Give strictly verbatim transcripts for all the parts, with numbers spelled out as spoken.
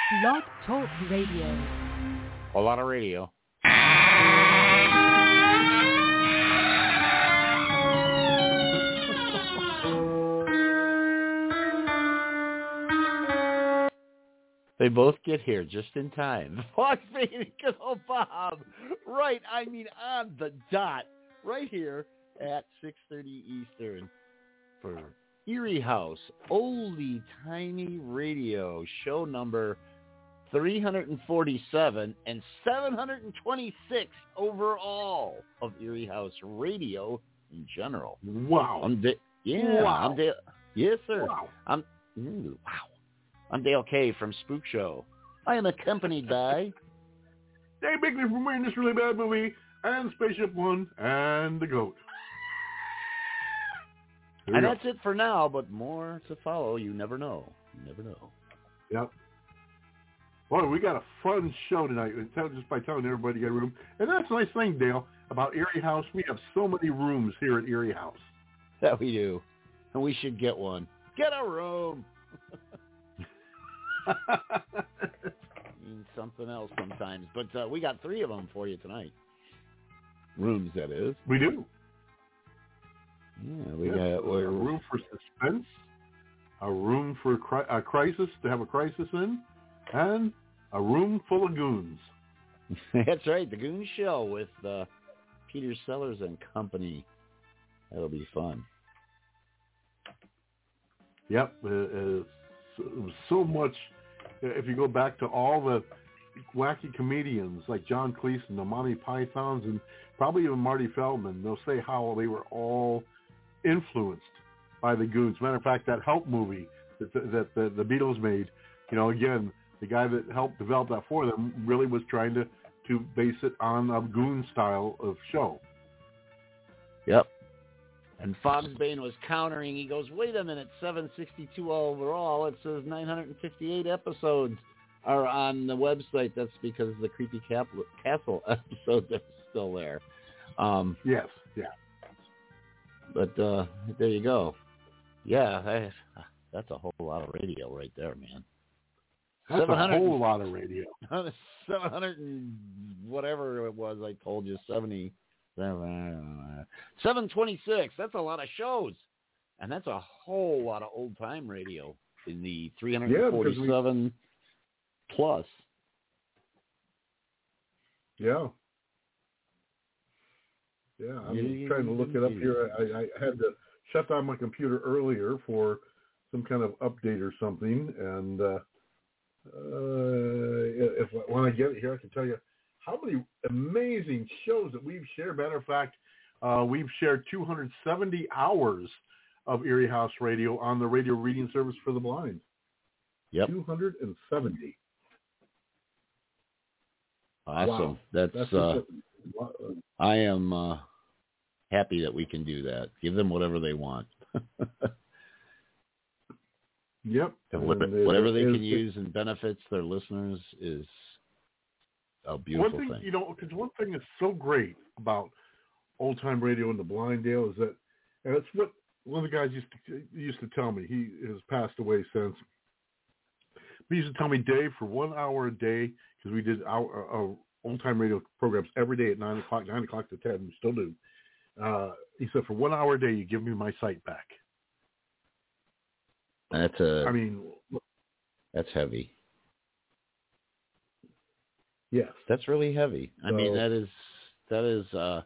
Blog Talk Radio. A lot of radio. They both get here just in time. Fox Baby, good old Bob. Right, I mean on the dot. Right here at six thirty Eastern for Erie House, oldie timey radio, show number three forty-seven and seven hundred twenty-six overall of Erie House radio in general. Wow. I'm da- yeah, wow. I'm Dale. Yes, sir. Wow. I'm ooh, wow. I'm Dale K from Spook Show. I am accompanied by Dave Bigley from wearing this really bad movie and Spaceship One and the Goat. And that's it for now, but more to follow. You never know. You never know. Yep. Boy, we got a fun show tonight, just by telling everybody to get a room. And that's a nice thing, Dale, about Erie House. We have so many rooms here at Erie House. That we do. And we should get one. Get a room. Means something else sometimes. But uh, we got three of them for you tonight. Rooms, that is. We do. Yeah, we yes, got a room for suspense, a room for cri- a crisis to have a crisis in, and a room full of goons. That's right, the Goon Show with uh, Peter Sellers and company. That'll be fun. Yep, uh, uh, so, so much. If you go back to all the wacky comedians like John Cleese and the Monty Pythons and probably even Marty Feldman, they'll say how they were all influenced by the Goons. Matter of fact, that Help movie that the, that the, the Beatles made, you know, again, the guy that helped develop that for them really was trying to, to base it on a Goon style of show. Yep. And Fogsbane was countering. He goes, wait a minute, seven sixty-two overall. It says nine hundred fifty-eight episodes are on the website. That's because the Creepy Cap- Castle episodes are still there. Um, yes, yeah. But uh, there you go. Yeah, I, that's a whole lot of radio right there, man. That's a whole lot of radio. seven hundred and whatever it was I told you, seventy. seven twenty-six. That's a lot of shows. And that's a whole lot of old-time radio in the three forty-seven yeah, we... plus. Yeah. Yeah, I'm yeah, trying to look it up here. I, I had to shut down my computer earlier for some kind of update or something. And uh, uh, if when I get it here, I can tell you how many amazing shows that we've shared. Matter of fact, uh, we've shared two hundred seventy hours of Erie House Radio on the radio reading service for the blind. Yep. two hundred seventy. Awesome. Wow. That's, That's uh, I am uh, happy that we can do that. Give them whatever they want. Yep. Whatever, whatever they can use and benefits their listeners is a beautiful one thing, thing. You know, because one thing that's so great about old time radio and the blind, Dale, is that, and it's what one of the guys used to used to tell me. He has passed away since. He used to tell me, Dave, for one hour a day, because we did our, our old time radio programs every day at nine o'clock, nine o'clock to ten. We still do. Uh, he said, for one hour a day, you give me my sight back. That's a. I mean, that's heavy. Yes, that's really heavy. I so, mean, that is that is uh,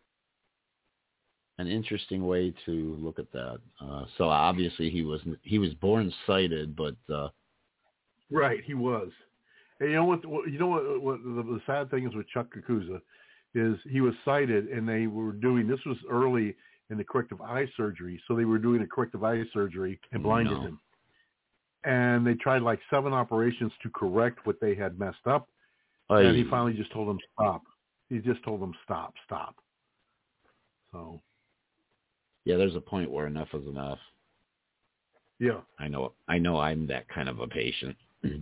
an interesting way to look at that. Uh, so obviously, he was he was born sighted, but uh, right, he was. And you know what? You know what? What the, the sad thing is with Chuck Kakuza is he was sighted, and they were doing this was early in the corrective eye surgery, so they were doing a corrective eye surgery and blinded no. him. And they tried like seven operations to correct what they had messed up. Aye. And he finally just told them stop. He just told them stop, stop. So. Yeah, there's a point where enough is enough. Yeah. I know. I know. I'm that kind of a patient.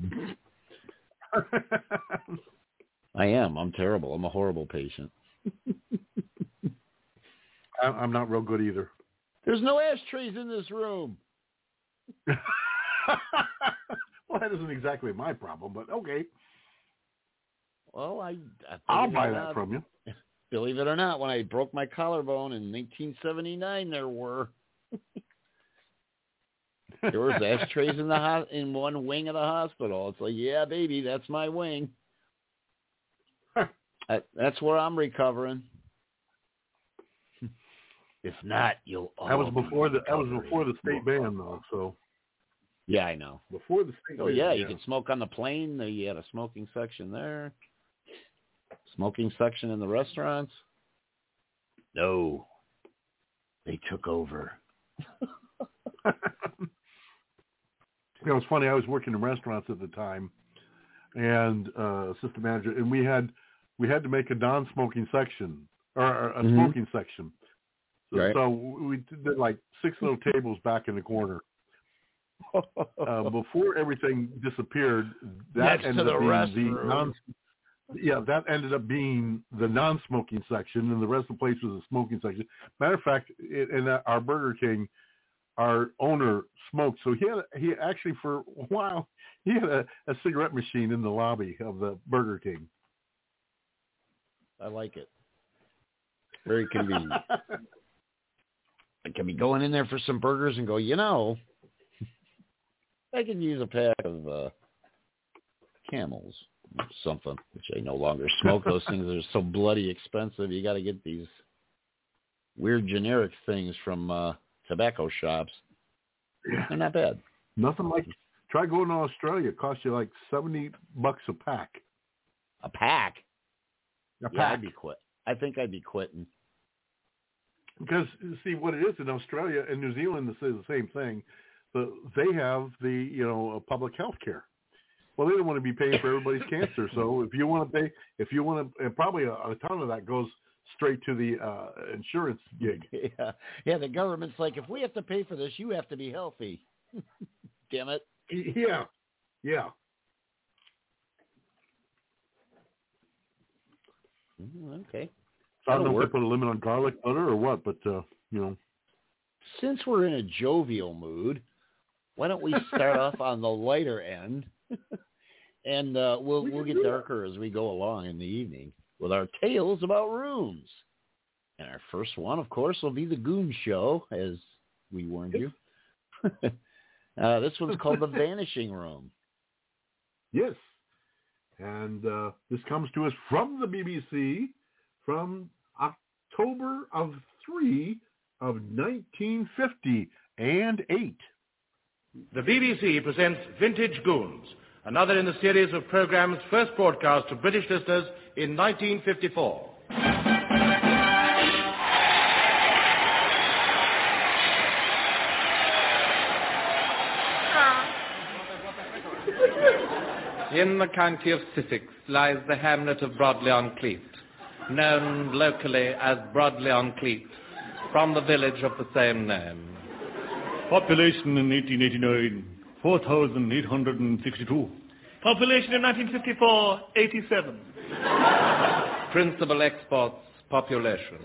I am. I'm terrible. I'm a horrible patient. I'm not real good either. There's no ashtrays in this room. Well, that isn't exactly my problem, but okay. Well, I, I I'll buy that from you. Believe it or not, when I broke my collarbone in nineteen seventy-nine, there were there was ashtrays in the ho- in one wing of the hospital. It's like, yeah, baby, that's my wing. that, that's where I'm recovering. If not, you'll. All that was before the that was recovering. before the state ban, though. So. Yeah, I know. Before the state Oh ban, yeah, yeah, you could smoke on the plane. You had a smoking section there. Smoking section in the restaurants? No. They took over. You know, it's funny. I was working in restaurants at the time, and uh, assistant manager, and we had we had to make a non-smoking section or a mm-hmm. smoking section. So, right. so we did like six little tables back in the corner. Uh, before everything disappeared, that Next ended to the up being the restroom. non. Yeah, that ended up being the non-smoking section, and the rest of the place was a smoking section. Matter of fact, it, in our Burger King, our owner smoked, so he had he actually for a while he had a, a cigarette machine in the lobby of the Burger King. I like it. Very convenient. I can be going in there for some burgers and go, you know, I can use a pack of uh, Camels. Something, which I no longer smoke. Those things are so bloody expensive. You got to get these weird generic things from uh, tobacco shops. Yeah. They're not bad. Nothing like, try going to Australia. It costs you like seventy bucks a pack. A pack? A yeah, pack. I'd be quit. I think I'd be quitting. Because, see, what it is in Australia and New Zealand, this is the same thing. But they have the, you know, public health care. Well, they don't want to be paying for everybody's cancer. So if you want to pay, if you want to, and probably a, a ton of that goes straight to the uh, insurance gig. Yeah, yeah. The government's like, if we have to pay for this, you have to be healthy. Damn it. Yeah, yeah. Okay. So I don't That'll know work. if they put a limit on garlic butter or what, but uh, you know. Since we're in a jovial mood, why don't we start off on the lighter end? And uh, we'll we'll get darker as we go along in the evening with our tales about rooms. And our first one, of course, will be the Goon Show, as we warned you. uh, this one's called The Vanishing Room. Yes. And uh, this comes to us from the B B C from October of three of nineteen fifty and eight. The B B C presents Vintage Goons, another in the series of programs first broadcast to British listeners in nineteen fifty-four. In the county of Sussex lies the hamlet of Broadley-on-Cleet, known locally as Broadley-on-Cleet, from the village of the same name. Population in eighteen eighty-nine, four thousand eight hundred sixty-two. Population in nineteen fifty-four, eighty-seven. Principal exports, population.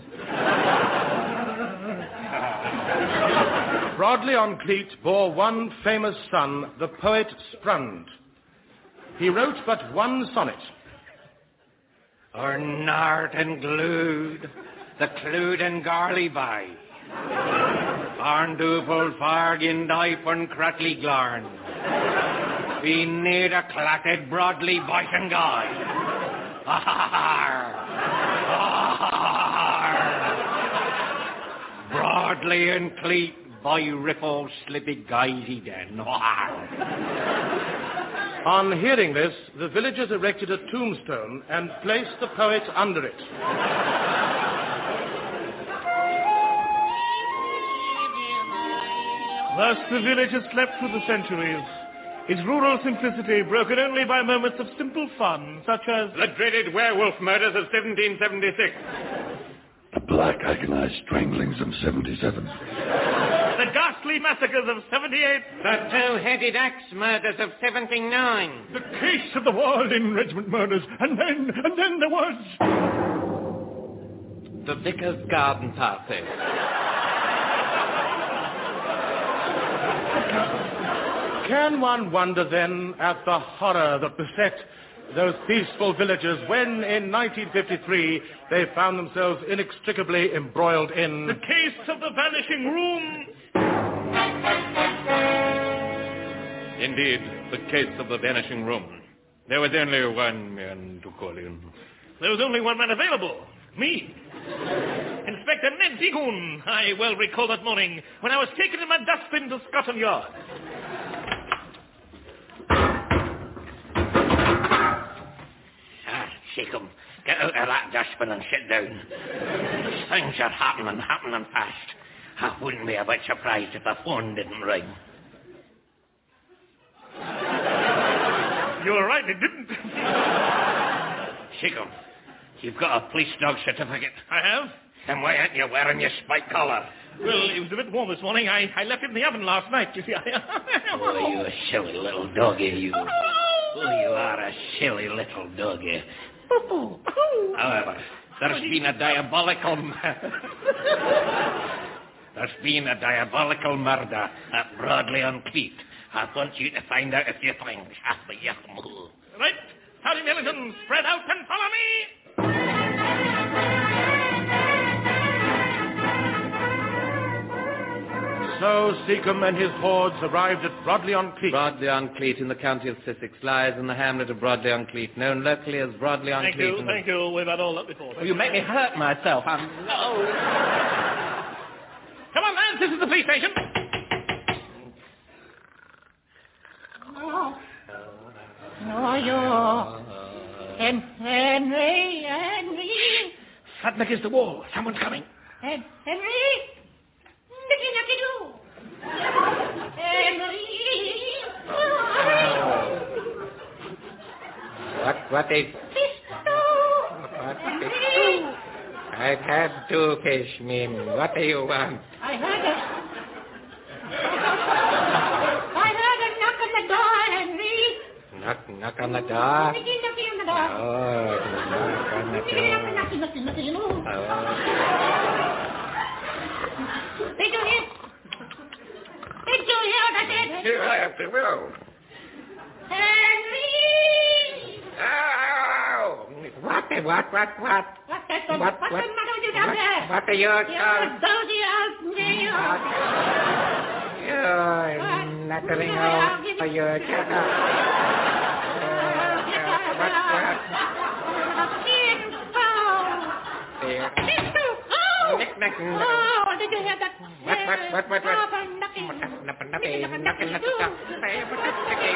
Broadley-on-Cleet bore one famous son, the poet Sprund. He wrote but one sonnet. Or nart and glued, the clued and garly by. Arndupol fargin diapern cratley glarn. Be near the clatted broadly bite and guy. Arr! Arr! Broadly and Cleet by riffle slippy guysy den. On hearing this, the villagers erected a tombstone and placed the poet under it. Thus the village has slept through the centuries, its rural simplicity broken only by moments of simple fun, such as the dreaded werewolf murders of seventeen seventy-six. The black agonized stranglings of seventy-seven. The ghastly massacres of seventy-eight. The two-headed axe murders of seventy-nine. The case of the Walding Regiment murders. And then, and then there was... The vicar's garden party. Can one wonder then at the horror that beset those peaceful villagers when, in nineteen fifty-three, they found themselves inextricably embroiled in... The case of the vanishing room. Indeed, the case of the vanishing room. There was only one man to call in. There was only one man available. Me. Inspector Ned Seagoon. I well recall that morning when I was taken in my dustbin to Scotland Yard. Ah, Seacombe, get out of that dustbin and sit down. Things are happening, happening fast. I wouldn't be a bit surprised if the phone didn't ring. You were right, it didn't. Seacombe, you've got a police dog certificate. I have. Then why aren't you wearing your spike collar? Well, it was a bit warm this morning. I, I left it in the oven last night, you see. Oh, you a silly little doggy, you. Oh, you are a silly little doggy. However, there's been a diabolical... there's been a diabolical murder at Broadley-on-Cleet. I want you to find out a few things after you move. Right. Howdy, Millington. Spread out and follow me. So Seacombe and his hordes arrived at Broadley-on-Cleet. Broadley-on-Cleet in the county of Sussex lies in the hamlet of Broadley-on-Cleet, known locally as Broadley-on-Cleet. Thank you, thank you. We've had all that before. Oh, you make me hurt myself. I'm... No. Come on, lads. This is the police station. No. No, you. Hen- Henry, Henry. Sudden against the wall. Someone's coming. Hen- Henry. Nicky, Nicky, do. Henry. What, what is... What is... I've had two fish, Mim. What do you want? I heard a... I heard a knock on the door, Henry. Knock, knock on the door? Nicky, Nicky on the door. Oh, knock on the Nicky, door. Nicky, Nicky, Nicky, you know. Oh. Did you hear? Did you hear what I said? You have to will. Henry! Oh! What, what, what, what? What, that's the, What, what's what, the matter with you down what, there? what are you You're talking? dozy out there. You're knuckling out for your chaka. What, what? Nick, nick, Oh, did you hear that? What, what, what, what, what? Oh, knocking. Knocking, knocking, knocking, knocking.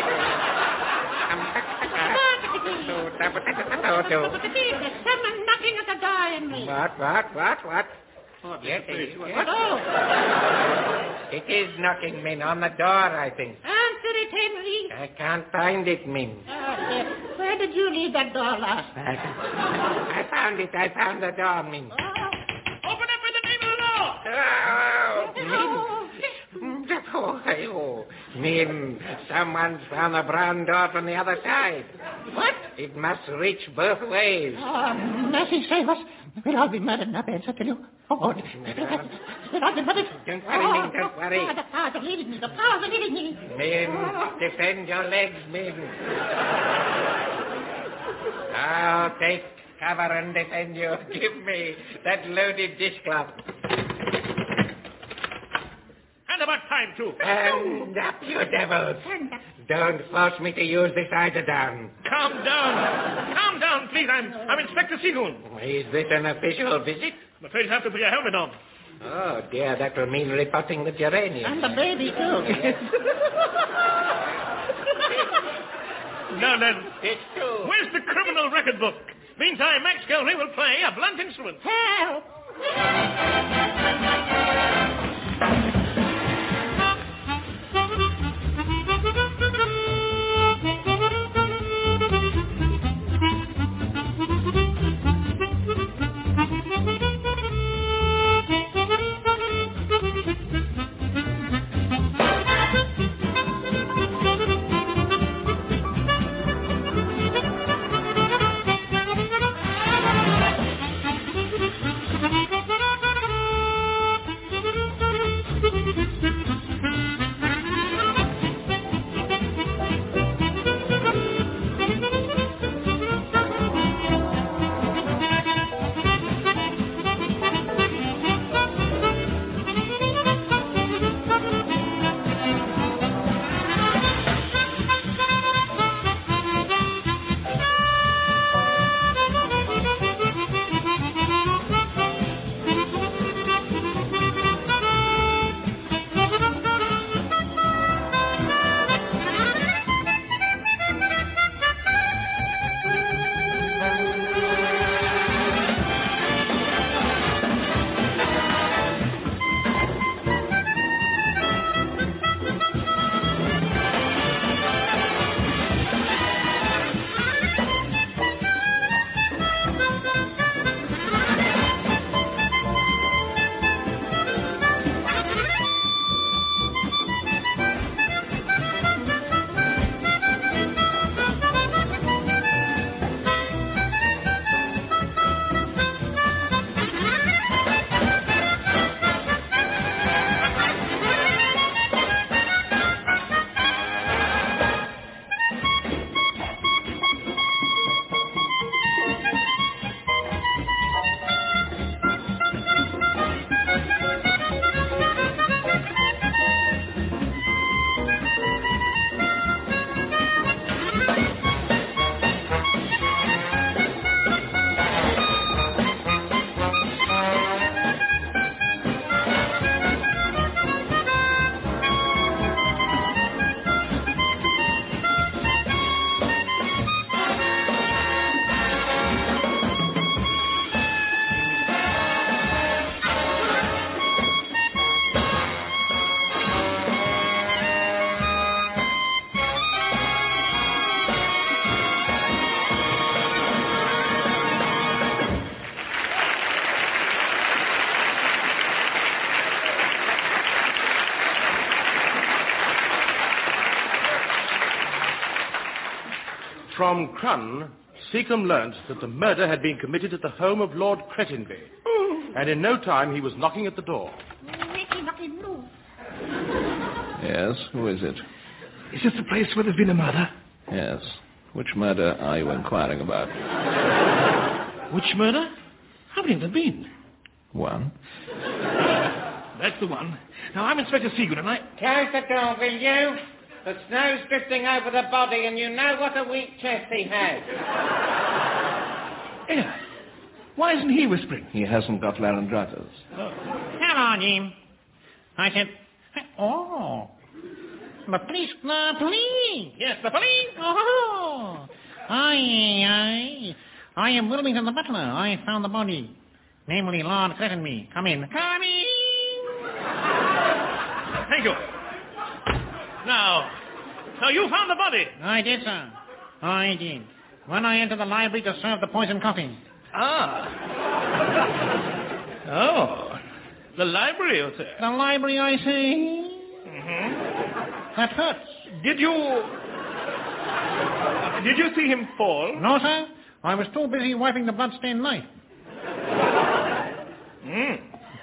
There's someone knocking at the door, Henry. What, what, what, what? Yes, it is. Oh. It is knocking, Min, on the door, I think. Answer it, Henry. I can't find it, Min. Oh, dear. Where did you leave that door last night? I found it. I found the door, Min. Oh. Open up in the name of the law. Oh, Min. Oh, oh, Min, someone's found the brown door from the other side. What? It must reach both ways. Oh, mercy save us. We'll all be murdered in our beds, I tell you. Oh, we'll all be murdered. Don't worry, Min, don't worry. Oh, the powers are leading me. The powers are leading me. Min, Oh. defend your legs, Min. I'll take cover and defend you. Give me that loaded dishcloth. And about time, too. Stand up, you devils. Don't force me to use this eiderdown. Calm down. Calm down, please. I'm, I'm Inspector Seagoon. Is this an official visit? I'm afraid you have to put your helmet on. Oh, dear, that will mean reporting the geranium. And the baby, too. Now then, It's true. where's the criminal record book? Meantime, Max Gelry will play a blunt instrument. Help! From Crun, Seacombe learnt that the murder had been committed at the home of Lord Cretinby. And in no time he was knocking at the door. Yes, who is it? Is this the place where there's been a murder? Yes. Which murder are you inquiring about? Which murder? How many have there been? One. That's the one. Now, I'm Inspector Seagood, and I... Close the door, will you? The snow's drifting over the body, and you know what a weak chest he has. Yeah. Why isn't he whispering? He hasn't got laryngitis. Oh. Come on, Jim. I said... Oh... The police, the police. Yes, the police. Oh, aye, aye. I am Wilmington the butler. I found the body, namely Lord Cretinby. Come in. Come in. Thank you. Now, now you found the body. I did, sir. I did. When I entered the library to serve the poison coffee. Ah. Oh, the library, you say? The library, I say. Mm-hmm. That hurts. Did you... Did you see him fall? No, sir. I was too busy wiping the blood-stained knife. Mm.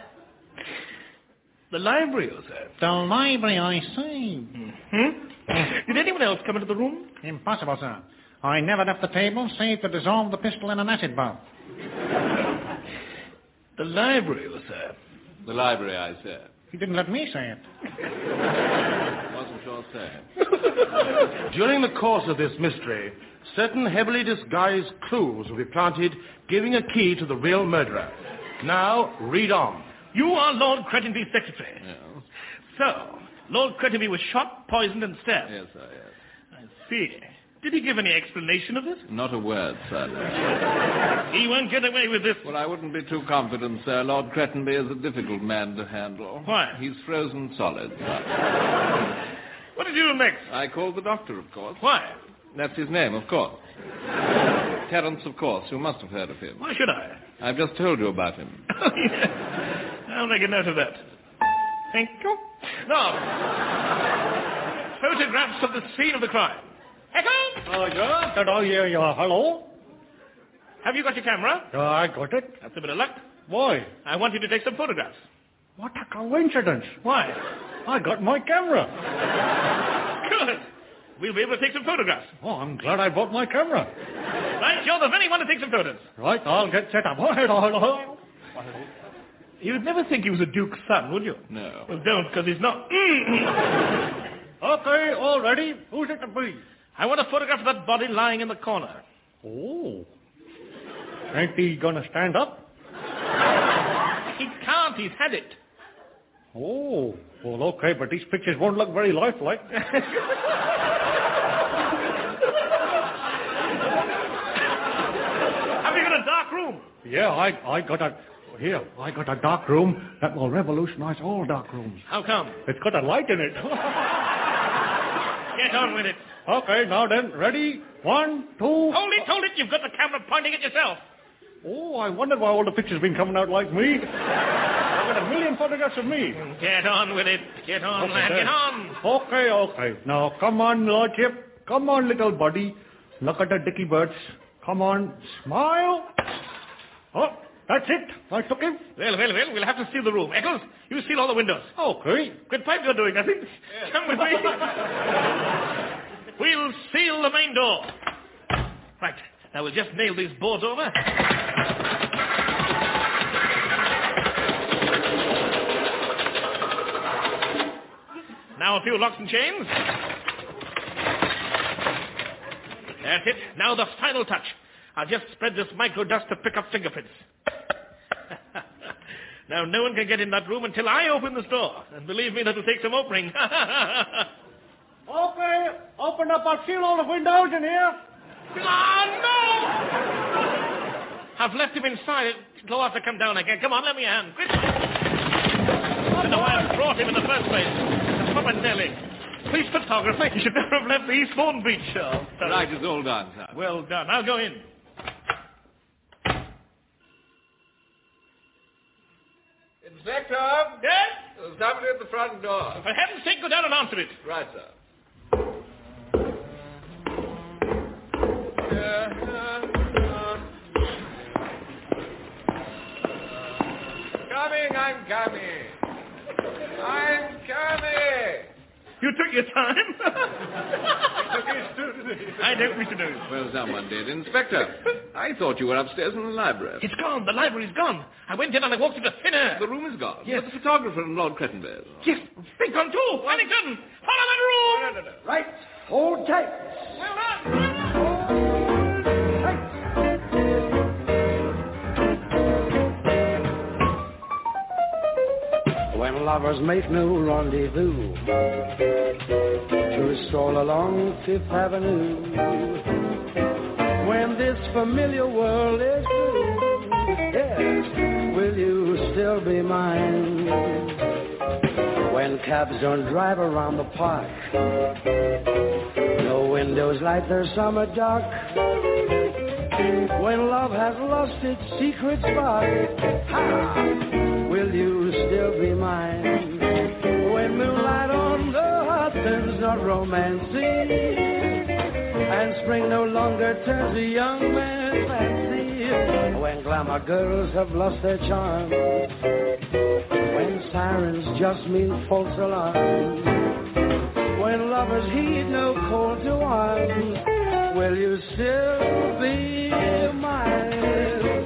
The library, you said? The library, I say. Mm-hmm. Did anyone else come into the room? Impossible, sir. I never left the table, save to dissolve the pistol in an acid bath. The library, you said? The library, I said. He didn't let me say it. Wasn't sure saying. During the course of this mystery, certain heavily disguised clues will be planted, giving a key to the real murderer. Now, read on. You are Lord Cretinby's secretary. Yes. So, Lord Cretinby was shot, poisoned, and stabbed. Yes, sir, yes. I see. Did he give any explanation of this? Not a word, sir. He won't get away with this. Well, I wouldn't be too confident, sir. Lord Cretinby is a difficult man to handle. Why? He's frozen solid, sir. What did you do next? I called the doctor, of course. Why? That's his name, of course. Terence, of course. You must have heard of him. Why should I? I've just told you about him. Oh, yes. I'll make a note of that. Thank you. Now, photographs of the scene of the crime. Echo? Oh, yeah? Did I hear you? Hello? Have you got your camera? Yeah, I got it. That's a bit of luck. Why? I want you to take some photographs. What a coincidence. Why? I got my camera. Good. We'll be able to take some photographs. Oh, I'm glad I bought my camera. Right, you're the very one to take some photos. Right, I'll get set up. You'd never think he was a duke's son, would you? No. Well, don't, because he's not. Okay, all ready. Who's it to be? I want a photograph of that body lying in the corner. Oh. Ain't he gonna stand up? He can't. He's had it. Oh. Well, okay, but these pictures won't look very lifelike. Have you got a dark room? Yeah, I, I got a... Here, I got a dark room that will revolutionize all dark rooms. How come? It's got a light in it. Get on with it. Okay, now then, ready? One, two... Hold it, hold it. You've got the camera pointing at yourself. Oh, I wondered why all the pictures been coming out like me. I've got a million photographs of me. Get on with it. Get on, okay, lad. then. Get on. Okay, okay. Now, come on, Lordship. Come on, little buddy. Look at the dicky birds. Come on, smile. Oh, that's it. I took him. Well, well, well, we'll have to seal the room. Eccles, you seal all the windows. Okay. Good pipe you're doing, I think. Yes. Come with me. We'll seal the main door. Right. Now we'll just nail these boards over. Now a few locks and chains. That's it. Now the final touch. I'll just spread this microdust to pick up fingerprints. Now no one can get in that room until I open this door. And believe me, that'll take some opening. Okay, open up. I'll seal all the windows in here. Oh, no! I've left him inside. He'll have to come down again. Come on, let me a hand. Quick. I don't know why I brought him in the first place. The proper Nelly. Police photographer, you should never have left the Eastbourne Beach show. The right is all done, sir. Well done. I'll go in. Inspector? Yes? There's somebody at the front door. For heaven's sake, go down and answer it. Right, sir. I'm coming. I'm coming. You took your time? He took his too, didn't he? I don't wish to know. Well, someone did. Inspector, I thought you were upstairs in the library. It's gone. The library's gone. I went in and I walked into thin air. The room is gone. Yes. But the photographer and Lord Crettenberg. Yes, they've gone too. Wellington, follow that room. No, no, no. Right. Hold tight. Well done. When lovers make no rendezvous to stroll along Fifth Avenue, when this familiar world is through, yes, will you still be mine? When cabs don't drive around the park, no windows light their summer dark, when love has lost its secret spark, ha, will you still be mine? When moonlight on the Hudson's not romancing, and spring no longer turns a young man's fancy, when glamour girls have lost their charm, when sirens just mean false alarm, when lovers heed no call to arms, will you still be mine?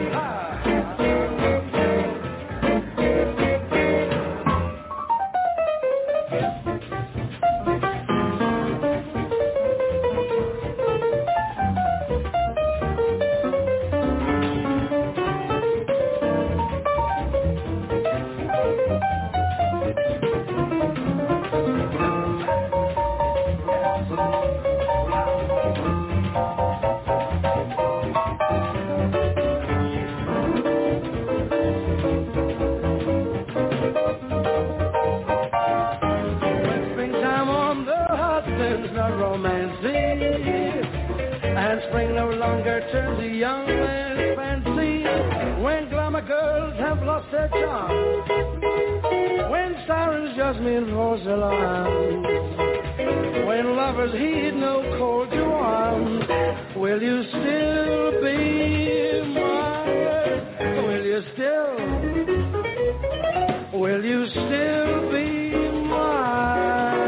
Spring no longer turns a young man's fancy, when glamour girls have lost their charm, when sirens just mean false alarms, when lovers heed no call to arms, will you still be mine? Will you still, will you still be mine?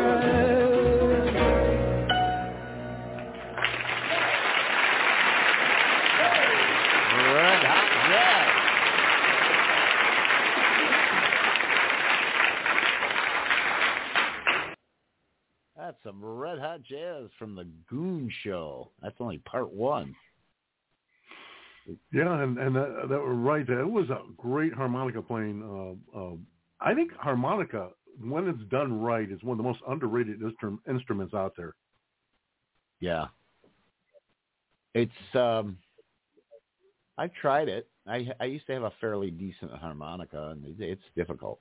That's some red hot jazz from the Goon Show. That's only part one. Yeah, and and that, that was right. It was a great harmonica playing. Uh, uh, I think harmonica, when it's done right, is one of the most underrated instru- instruments out there. Yeah, it's. Um, I tried it. I I used to have a fairly decent harmonica, and it's difficult.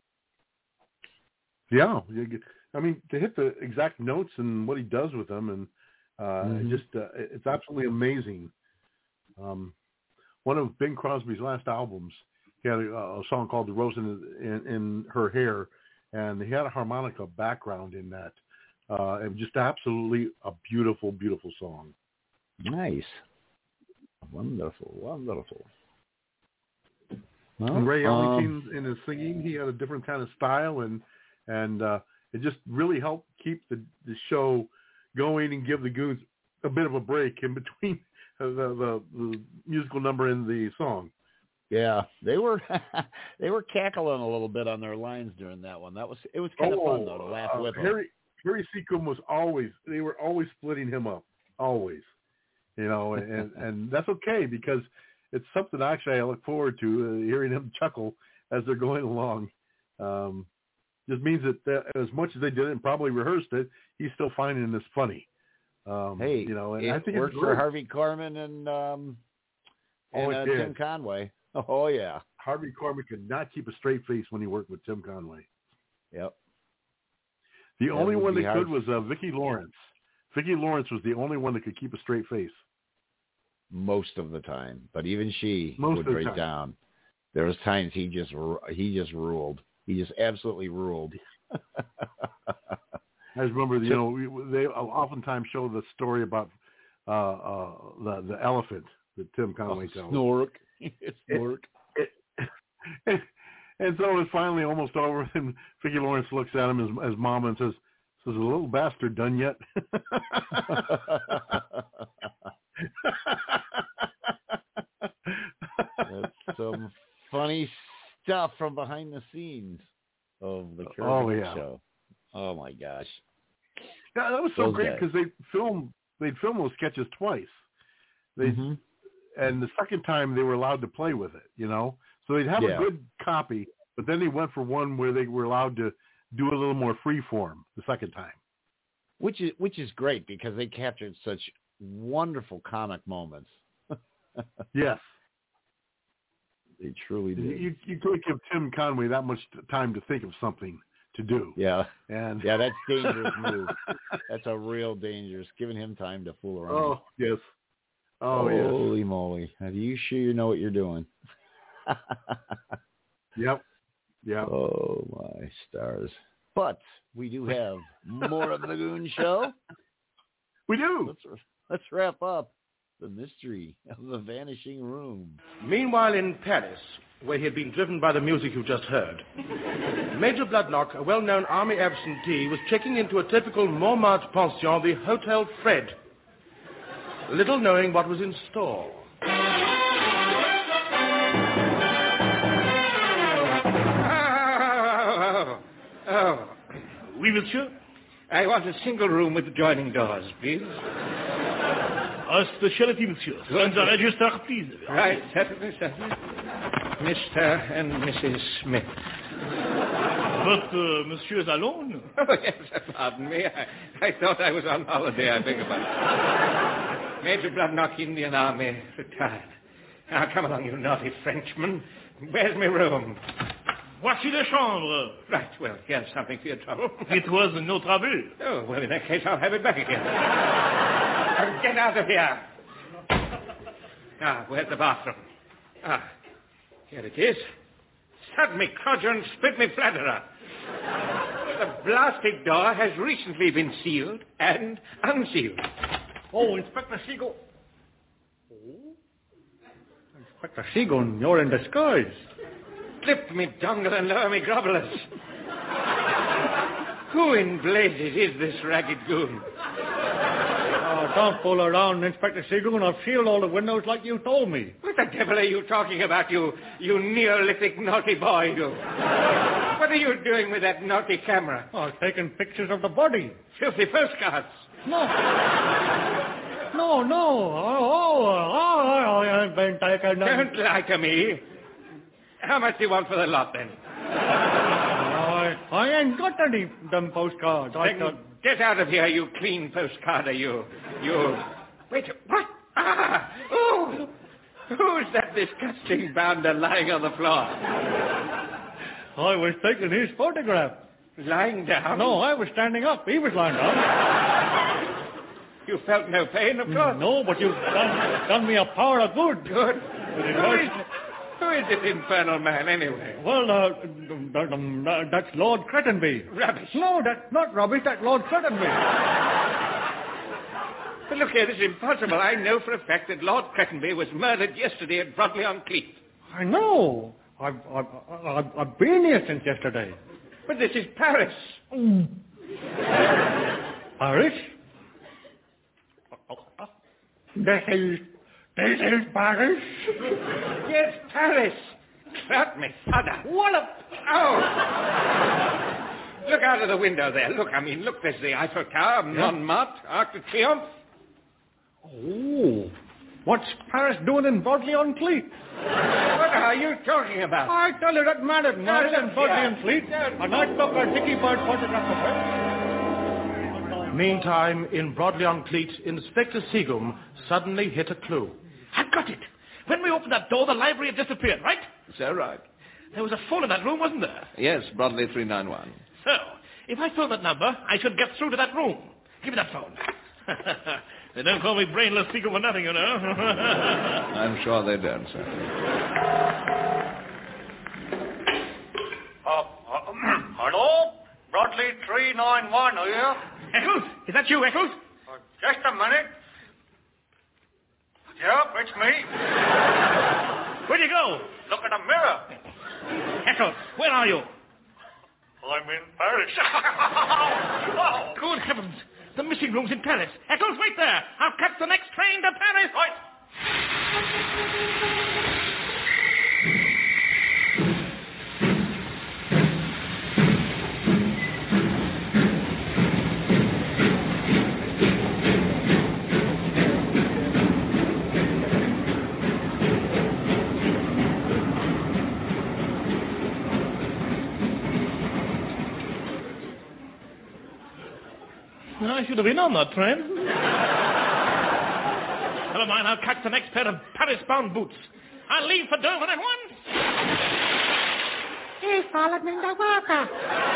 Yeah, you get, I mean, to hit the exact notes and what he does with them, and uh, mm-hmm. it just uh, it's absolutely amazing. Um, one of Bing Crosby's last albums, he had a, a song called "The Rose in, in, in Her Hair," and he had a harmonica background in that. Uh, and just absolutely a beautiful, beautiful song. Nice, wonderful, wonderful. Well, and Ray Ellington um, in his singing, he had a different kind of style, and and uh, it just really helped keep the, the show going and give the Goons a bit of a break in between the, the, the musical number and the song. Yeah, they were they were cackling a little bit on their lines during that one. That was it was kind oh, of fun though to laugh uh, with Harry him. Harry Seacombe was always they were always splitting him up, always, you know, and and that's okay because it's something actually I look forward to uh, hearing him chuckle as they're going along. Um, just means that, that as much as they did it and probably rehearsed it, he's still finding this funny. Um, hey, you know, and it I think worked it's for great. Harvey Korman and um, and oh, uh, Tim Conway. Oh yeah, Harvey Korman could not keep a straight face when he worked with Tim Conway. Yep. The that only one that hard. could was uh, Vicki Lawrence. Vicki Lawrence was the only one that could keep a straight face. Most of the time, but even she Most would of the break time. down. There was times he just he just ruled. He just absolutely ruled. I just remember, you know, we, they oftentimes show the story about uh, uh, the the elephant that Tim Conway oh, tells. Snork, Snork. It, it, And so it's finally almost over, and Vicki Lawrence looks at him as, as Mama and says, "Is the little bastard done yet?" That's some funny stuff from behind the scenes of the Kermit Oh, yeah. show. Oh my gosh! Yeah, that was so Those great guys. because they film they'd film those sketches twice. They Mm-hmm. and the second time they were allowed to play with it, you know. So they'd have Yeah. a good copy, but then they went for one where they were allowed to do a little more free form the second time. Which is which is great because they captured such wonderful comic moments. Yes. They truly did. You you couldn't give Tim Conway that much time to think of something to do. Yeah. And Yeah, that's dangerous move. That's a real dangerous. Giving him time to fool around. Oh, yes. Oh, yes. Holy moly. Are you sure you know what you're doing? Yep. Yep. Oh, my stars. But we do have more of the Goon Show. We do. Let's, let's wrap up the mystery of the Vanishing Room. Meanwhile, in Paris, where he had been driven by the music you just heard, Major Bloodnock, a well-known army absentee, was checking into a typical Montmartre pension, the Hotel Fred, little knowing what was in store. Oh, oh. Oui, monsieur. I want a single room with adjoining doors, please. A specialty, monsieur. And the register, please. Right, certainly, certainly. Mister and Missus Smith. But uh, monsieur is alone? Oh, yes, pardon me. I, I thought I was on holiday, I beg your pardon. Major Bloodnock, Indian Army, retired. Now, come along, you naughty Frenchman. Where's my room? Voici la chambre. Right, well, here's something for your trouble. It was no trouble. Oh, well, in that case, I'll have it back again. Now, get out of here. Ah, where's the bathroom? Ah, here it is. Stud me, codger, and spit me flatterer. The blasted door has recently been sealed and unsealed. Oh, Inspector Seagull. Oh? Inspector Seagull, you're in disguise. Lift me dongle and lower me grovelers. Who in blazes is this ragged goon? Oh, don't fool around, Inspector Seagull. I've sealed all the windows like you told me. What the devil are you talking about, you, you Neolithic naughty boy, you? What are you doing with that naughty camera? Oh, I've taken pictures of the body. Filthy postcards. No. No, no. Oh, oh, oh, I ain't been taken. Don't lie to me. How much do you want for the lot, then? I, I ain't got any them postcards. I Then thought... get out of here, you clean postcarder, you... You... Wait, what? Ah! Oh! Who's that disgusting bounder lying on the floor? I was taking his photograph. Lying down? No, I was standing up. He was lying down. You felt no pain, of course? No, but you've done, done me a power of good. Good. Who is, who is this infernal man, anyway? Well, uh, th- th- th- that's Lord Crettenby. Rubbish. No, that's not rubbish. That's Lord Crettenby. But look here, this is impossible. I know for a fact that Lord Crettenby was murdered yesterday at Broadley-on-Cleet. I know. I've, I've, I've, I've been here since yesterday. But this is Paris. Mm. Paris? This is, this is Paris? Yes, Paris. Trout me, fodder. What a... Oh! Look out of the window there. Look, I mean, look, there's the Eiffel Tower, Montmartre, Arc de Triomphe. Oh, what's Paris doing in Broadley-on-Cleet? What are you talking about? I tell you, that man is not no, in Broadley-on-Cleet. And I took a Dicky Bird photograph of him. Meantime, in Broadley-on-Cleet, Inspector Seagum suddenly hit a clue. I've got it. When we opened that door, the library had disappeared, right? So right. There was a phone in that room, wasn't there? Yes, Broadley three nine one. So, if I phone that number, I should get through to that room. Give me that phone. They don't call me brainless Seagull for nothing, you know. I'm sure they don't, sir. Uh, uh, hello? Broadley three nine one, are you? Eccles? Is that you, Eccles? Uh, just a minute. Yep, it's me. Where'd you go? Look in the mirror. Eccles, where are you? I'm in Paris. Oh, good heavens. The missing room's in Paris. Eccles, wait there. I'll catch the next train to Paris. Right. I should have been on that train. Never mind, I'll catch the next pair of Paris-bound boots. I'll leave for Dover at once. He followed me to Walker.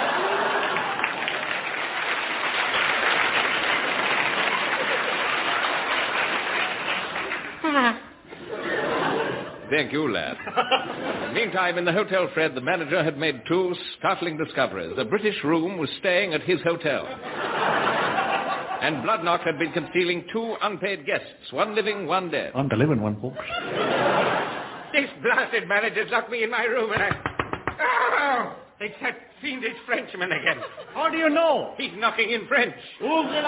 Thank you, lad. Meantime, in the Hotel Fred, the manager had made two startling discoveries. A British room was staying at his hotel. And Bloodnock had been concealing two unpaid guests, one living, one dead. I'm the living one, folks. This blasted manager's locked me in my room and I... Oh! It's that fiendish Frenchman again. How do you know? He's knocking in French. Oh,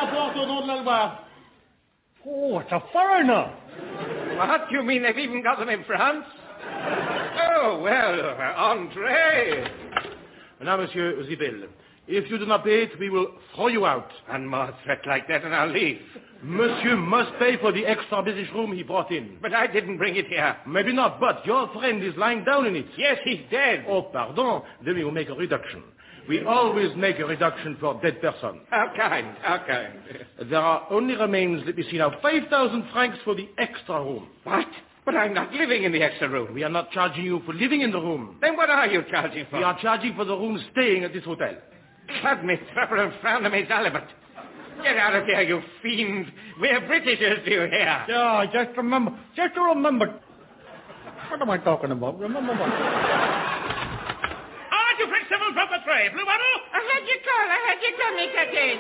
it's a foreigner. What? You mean they've even got them in France? Oh, well, uh, entree. Now, Monsieur Zibel, if you do not pay it, we will throw you out. One more threat like that and I'll leave. Monsieur must pay for the extra business room he brought in. But I didn't bring it here. Maybe not, but your friend is lying down in it. Yes, he's dead. Oh, pardon. Then we will make a reduction. We always make a reduction for dead person. How kind, how kind. There are only remains, let me see now, five thousand francs for the extra room. What? But I'm not living in the extra room. We are not charging you for living in the room. Then what are you charging for? We are charging for the room staying at this hotel. Cut me, trapper and frown to me, Zalibut. Get out of here, you fiend. We're Britishers, do you hear? Yeah, just remember, just remember. What am I talking about? Remember what? Aren't you French civil from the tray, Blue Bottle? I heard you call, I heard you call me, Captain.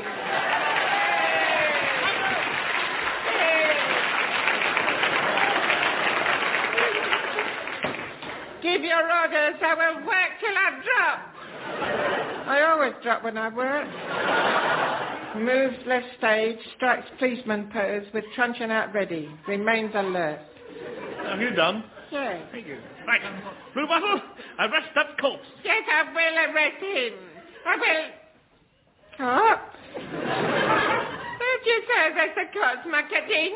Give your orders, I will work till I drop. I always drop when I work. Moves left stage, strikes policeman pose with truncheon out ready. Remains alert. Have you done? Yes. Thank you. Right. Blue Bottle, arrest that corpse. Yes, I will arrest him. I will... Corpse? Don't you say arrest the corpse, my Captain?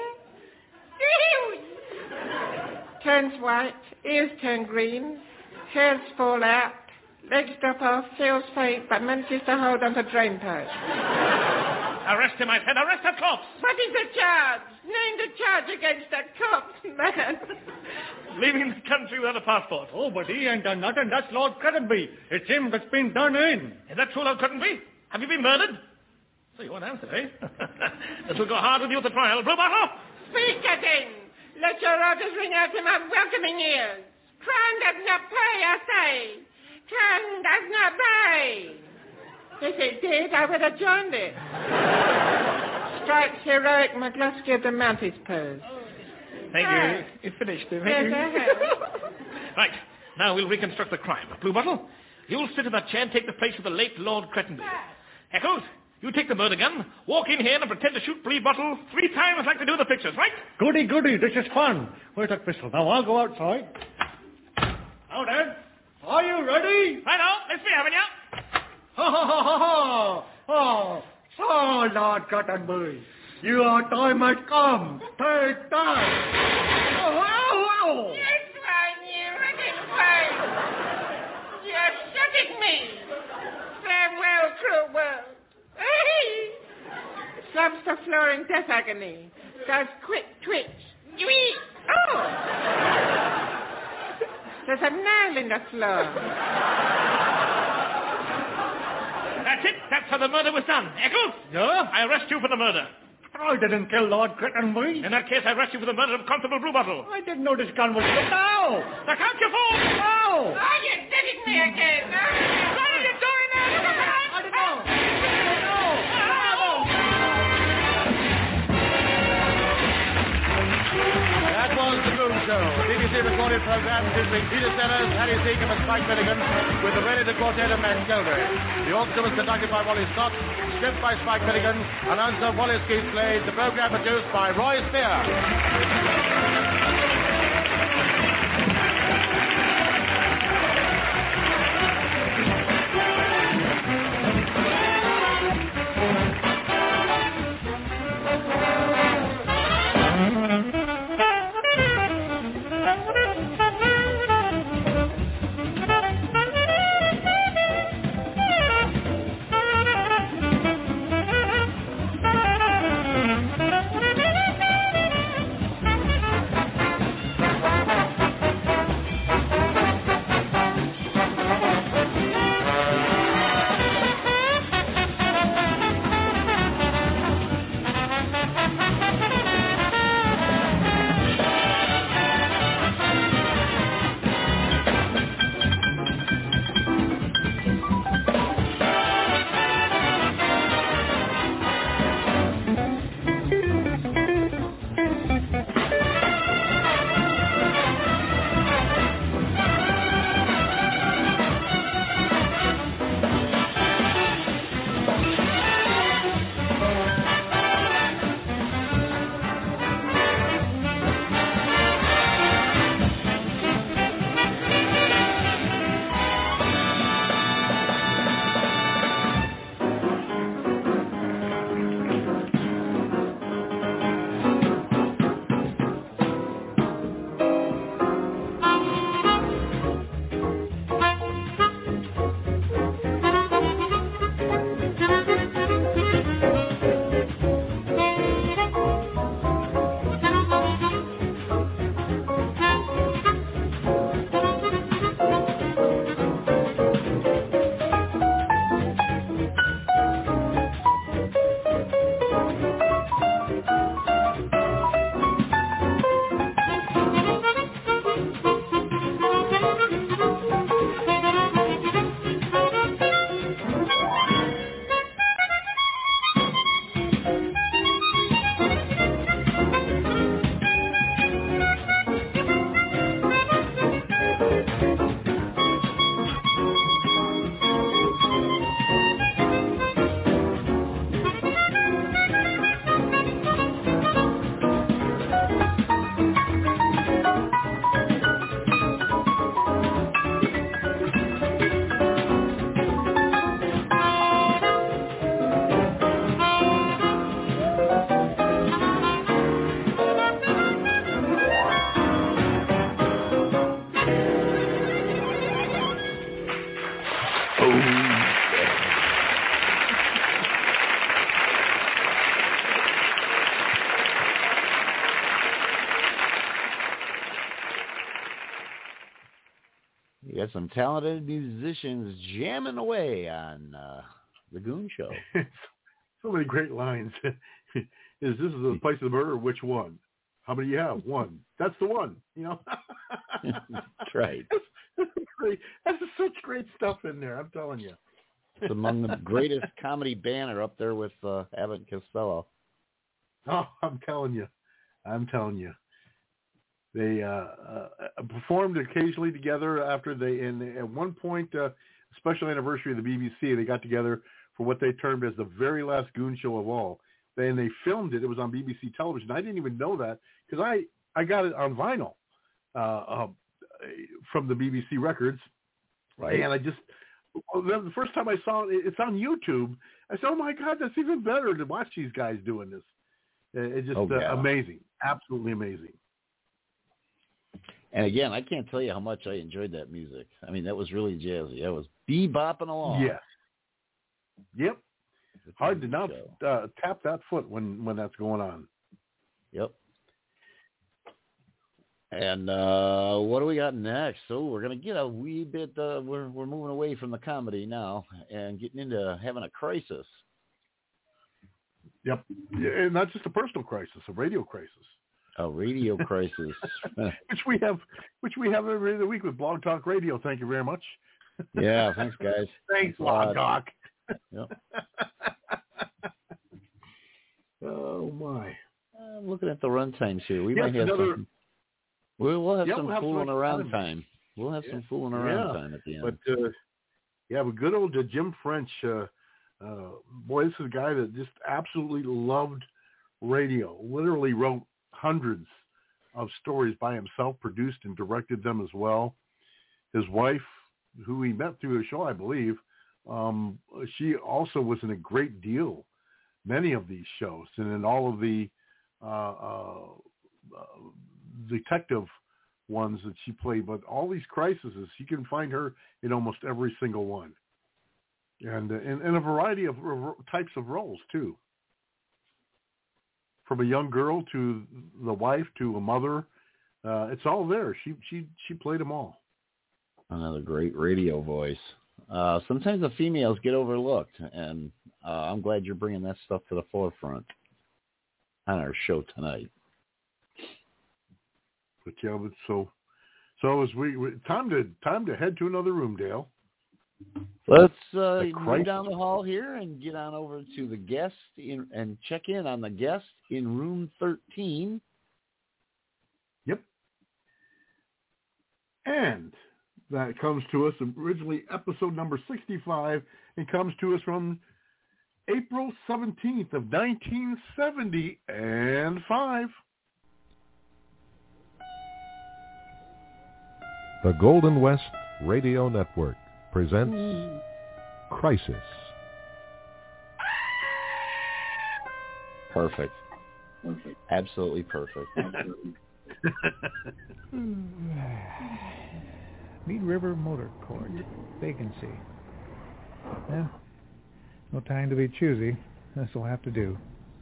Turns white, ears turn green, hairs fall out, legs drop off, feels faint, but manages to hold on to drain post. Arrest him, I said. Arrest that corpse. What is the charge? Name the charge against that corpse, man. Leaving the country without a passport. Oh, but he ain't done nothing. That's Lord Crettenby. It's him that's been done in. Is that true, Lord Crettenby? Have you been murdered? So you won't answer, eh? This will go hard with you at the trial. Blue Bottle! Speak, Captain. Let your orders ring out in my welcoming ears. Crown does not pay, I say. Crown does not pay. If it did, I would have joined it. Strikes heroic McCluskey of the Mounties pose. Thank you. You finished it, thank Yes, you. I have. Right. Now we'll reconstruct the crime. Blue Bottle, you'll sit in that chair and take the place of the late Lord Crettenby. Eccles, you take the murder gun, walk in here and pretend to shoot Blue Bottle three times like they do in the pictures, right? Goody, goody. This is fun. Where's that pistol? Now, I'll go outside. Now, then. Are you ready? Right on. Let's be having you. Ha, ha, ha, ha, ha. Oh, so, Lord Cottonbury, your time has come. Take time. Oh, oh, oh. Yes, fine, you wicked fine. You're shooting me. Farewell, cruel world. Slumps the floor in death agony. Does quick twitch. Wee! Oh! There's a nail in the floor. That's it. That's how the murder was done. Eccles? Yeah? I arrest you for the murder. I didn't kill Lord Crettenby. In that case, I arrest you for the murder of Constable Blue Bottle. I didn't know this gun was... No! Now count your fool! No! Oh, you're digging me again. What are you doing now? I don't know. I don't know. That was the move. Show. B B C recorded program featuring Peter Sellers, Harry Seacombe and Spike Milligan with the Ready the Quartet of Matt Gildery. The orchestra was conducted by Wally Scott, script by Spike Milligan, announcer Wallace Keith Slade, the program produced by Roy Spear. You got some talented musicians jamming away on uh, the Goon Show. So many great lines. Is this is the place of the murder? Which one? How many you have? One. That's the one. You know. That's right. That's, that's great. That's such great stuff in there. I'm telling you. It's among the greatest comedy banner up there with uh, Abbott and Costello. Oh, I'm telling you. I'm telling you. They uh, uh, performed occasionally together after they, and at one point, uh, special anniversary of the B B C, they got together for what they termed as the very last Goon Show of all. And they filmed it. It was on B B C television. I didn't even know that because I, I got it on vinyl uh, uh, from the B B C records. Right. And I just, the first time I saw it, it's on YouTube. I said, oh, my God, that's even better to watch these guys doing this. It's just oh, yeah. uh, amazing. Absolutely amazing. And again, I can't tell you how much I enjoyed that music. I mean, that was really jazzy. That was bebopping along. Yes. Yep. Hard to not uh, tap that foot when, when that's going on. Yep. And uh, what do we got next? So we're going to get a wee bit, uh, we're, we're moving away from the comedy now and getting into having a crisis. Yep. And not just a personal crisis, a radio crisis. A radio crisis. which we have which we have every other week with Blog Talk Radio. Thank you very much. Yeah, thanks, guys. Thanks, Blog Talk. Yep. Oh, my. I'm looking at the run times here. We yes, might have another, something. We'll, we'll have yeah, some we'll have fooling some around time. We'll have yeah. some fooling around yeah. time at the end. But uh, yeah, but good old uh, Jim French. Uh, uh, boy, this is a guy that just absolutely loved radio. Literally wrote hundreds of stories by himself, produced and directed them as well. His wife, who he met through a show, I believe, um, she also was in a great deal, many of these shows, and in all of the uh, uh, uh, detective ones that she played. But all these crises, you can find her in almost every single one, and uh, in, in a variety of types of roles too. From a young girl to the wife to a mother, uh, it's all there. She she she played them all. Another great radio voice. Uh, sometimes the females get overlooked, and uh, I'm glad you're bringing that stuff to the forefront on our show tonight. But yeah, but so so as we, we time to time to head to another room, Dale. Let's uh, move down the hall here and get on over to the guest in, and check in on the guest in room thirteen. Yep. And that comes to us originally episode number sixty-five and comes to us from April seventeenth of nineteen seventy and five. The Golden West Radio Network presents Crisis. Perfect. Perfect. Absolutely perfect. Mead River Motor Court. Vacancy. Yeah. No time to be choosy. This will have to do.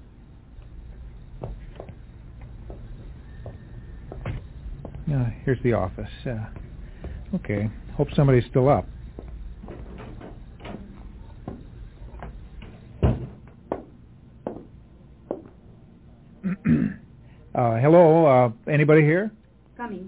Uh, here's the office. Uh, okay. Hope somebody's still up. uh, hello. Uh, anybody here? Coming.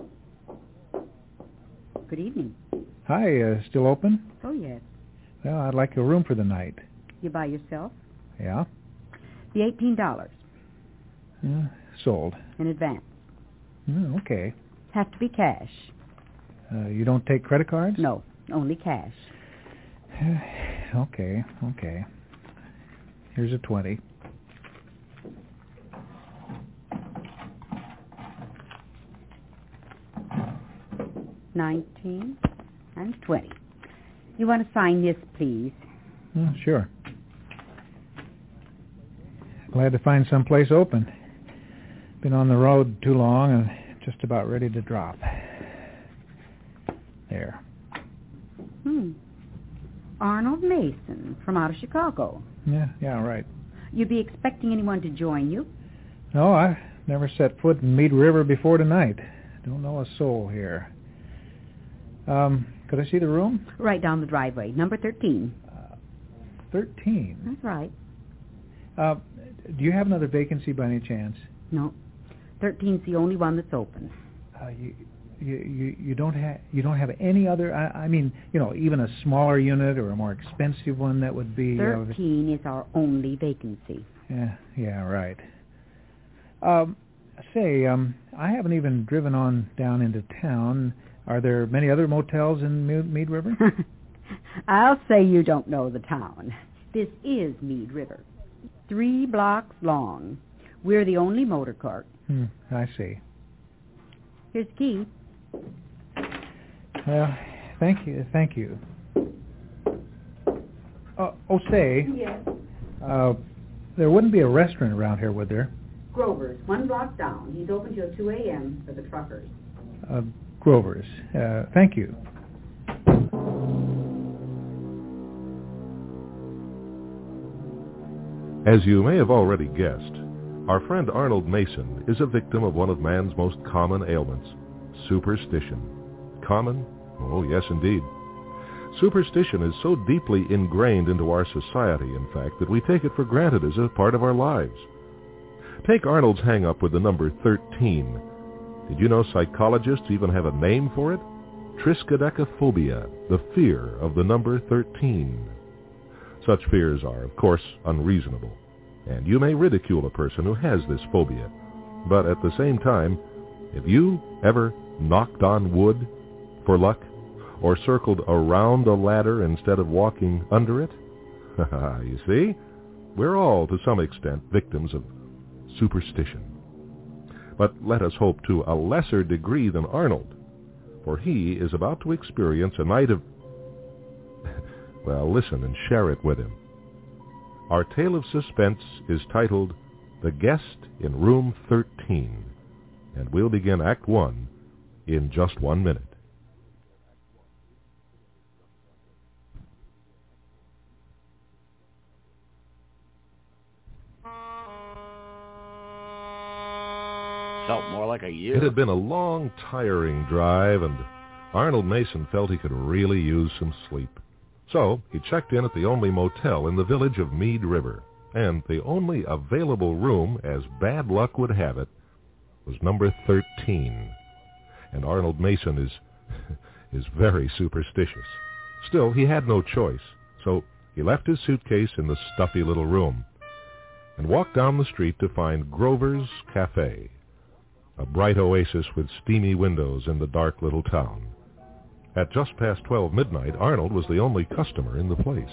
Good evening. Hi. Uh, still open? Oh, yes. Well, I'd like a room for the night. You by yourself? Yeah. The eighteen dollars. Uh, sold. In advance. Mm, okay. Have to be cash. Uh, you don't take credit cards? No, only cash. okay, okay. Here's a twenty. Nineteen and twenty. You want to sign this, please? Oh, sure. Glad to find some place open. Been on the road too long and just about ready to drop. There. Hmm. Arnold Mason from out of Chicago. Yeah, yeah, right. You be expecting anyone to join you? No, I've never set foot in Mead River before tonight. Don't know a soul here. Um, could I see the room? Right down the driveway, number thirteen. Uh, thirteen? That's right. Uh, do you have another vacancy by any chance? No. Thirteen's the only one that's open. Uh, you, you, you, you don't have you don't have any other. I, I mean, you know, even a smaller unit or a more expensive one that would be. Thirteen uh, is our only vacancy. Yeah, yeah, right. Um, say, um, I haven't even driven on down into town. Are there many other motels in Mead River? I'll say you don't know the town. This is Mead River. Three blocks long. We're the only motor court. Hmm, I see. Here's the key. Well, thank you, thank you. Uh, oh, say. Yes. Uh, there wouldn't be a restaurant around here, would there? Grover's, one block down. He's open till two a.m. for the truckers. Uh, Grover's. Uh, thank you. As you may have already guessed, our friend Arnold Mason is a victim of one of man's most common ailments, superstition. Common? Oh, yes, indeed. Superstition is so deeply ingrained into our society, in fact, that we take it for granted as a part of our lives. Take Arnold's hang-up with the number thirteen. Did you know psychologists even have a name for it? Triskaidekaphobia, the fear of the number thirteen. Such fears are, of course, unreasonable, and you may ridicule a person who has this phobia. But at the same time, Have you ever knocked on wood for luck, or circled around a ladder instead of walking under it? You see, we're all, to some extent, victims of superstition. But let us hope to a lesser degree than Arnold, for he is about to experience a night of... Well, listen and share it with him. Our tale of suspense is titled The Guest in Room thirteen, and we'll begin Act One in just one minute. Felt more like a year. It had been a long, tiring drive, and Arnold Mason felt he could really use some sleep. So he checked in at the only motel in the village of Mead River, and the only available room, as bad luck would have it, was number thirteen. And Arnold Mason is is very superstitious. Still, he had no choice, so he left his suitcase in the stuffy little room and walked down the street to find Grover's Cafe, a bright oasis with steamy windows in the dark little town. At just past twelve midnight, Arnold was the only customer in the place.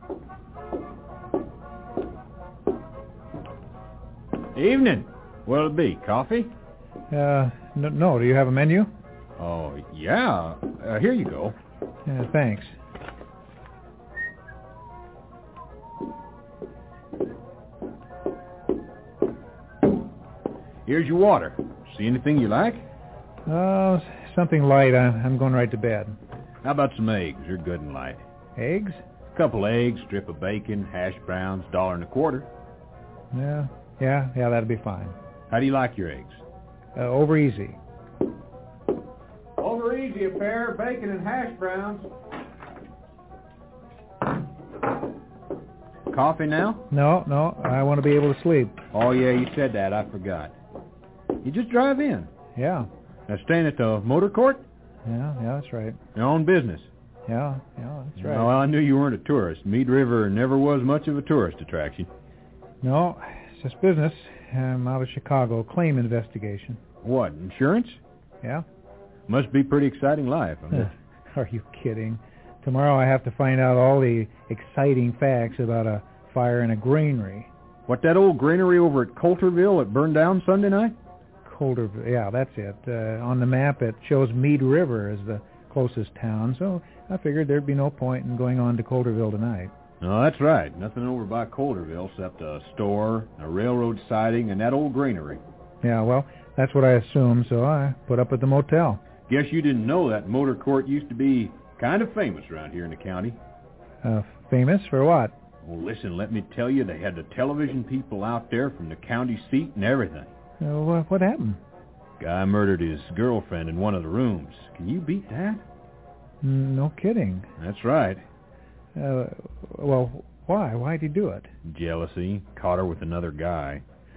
Evening. What'll it be? Coffee? Uh, no, no. Do you have a menu? Oh, yeah. Uh, here you go. Yeah, thanks. Here's your water. See anything you like? Uh, something light. I, I'm going right to bed. How about some eggs? They're good and light. Eggs? A couple eggs, strip of bacon, hash browns, dollar and a quarter. Yeah, yeah, yeah, that'll be fine. How do you like your eggs? Uh, over easy. Over easy, a pair, bacon and hash browns. Coffee now? No, no, I want to be able to sleep. Oh, yeah, you said that. I forgot. You just drive in. Yeah. Now, staying at the motor court? Yeah, yeah, that's right. Your own business? Yeah, yeah, that's right. Well, I knew you weren't a tourist. Mead River never was much of a tourist attraction. No, it's just business. I'm out of Chicago. Claim investigation. What, insurance? Yeah. Must be pretty exciting life. Are you kidding? Tomorrow I have to find out all the exciting facts about a fire in a granary. What, that old granary over at Coulterville that burned down Sunday night? Coulterville, yeah, that's it. Uh, on the map it shows Mead River as the closest town, so I figured there'd be no point in going on to Coulterville tonight. No, that's right. Nothing over by Coulterville except a store, a railroad siding, and that old granary. Yeah, well, that's what I assumed, so I put up at the motel. Guess you didn't know that motor court used to be kind of famous around here in the county. Uh, famous for what? Well, listen, let me tell you, they had the television people out there from the county seat and everything. Uh, what, what happened? Guy murdered his girlfriend in one of the rooms. Can you beat that? No kidding. That's right. Uh, well, why? Why'd he do it? Jealousy. Caught her with another guy.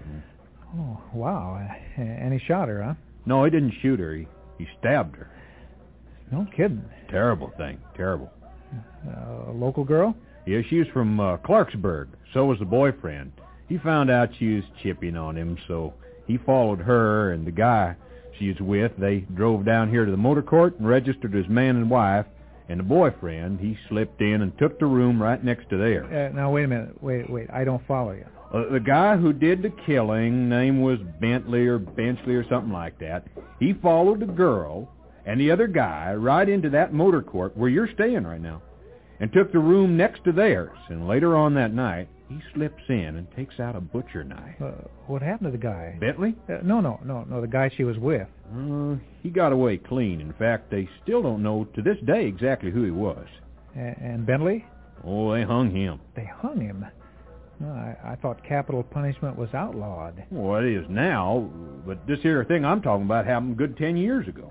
Oh, wow. And he shot her, huh? No, he didn't shoot her. He, he stabbed her. No kidding. Terrible thing. Terrible. Uh, a local girl? Yeah, she was from uh, Clarksburg. So was the boyfriend. He found out she was chipping on him, so he followed her and the guy she was with. They drove down here to the motor court and registered as man and wife. And the boyfriend, he slipped in and took the room right next to theirs. Uh, now, wait a minute. Wait, wait. I don't follow you. Uh, the guy who did the killing, name was Bentley or Benchley or something like that. He followed the girl and the other guy right into that motor court where you're staying right now and took the room next to theirs. And later on that night, he slips in and takes out a butcher knife. Uh, what happened to the guy? Bentley? Uh, no, no, no, no, the guy she was with. Uh, he got away clean. In fact, they still don't know to this day exactly who he was. A- and Bentley? Oh, they hung him. They hung him? No, I, I thought capital punishment was outlawed. Well, it is now, but this here thing I'm talking about happened a good ten years ago.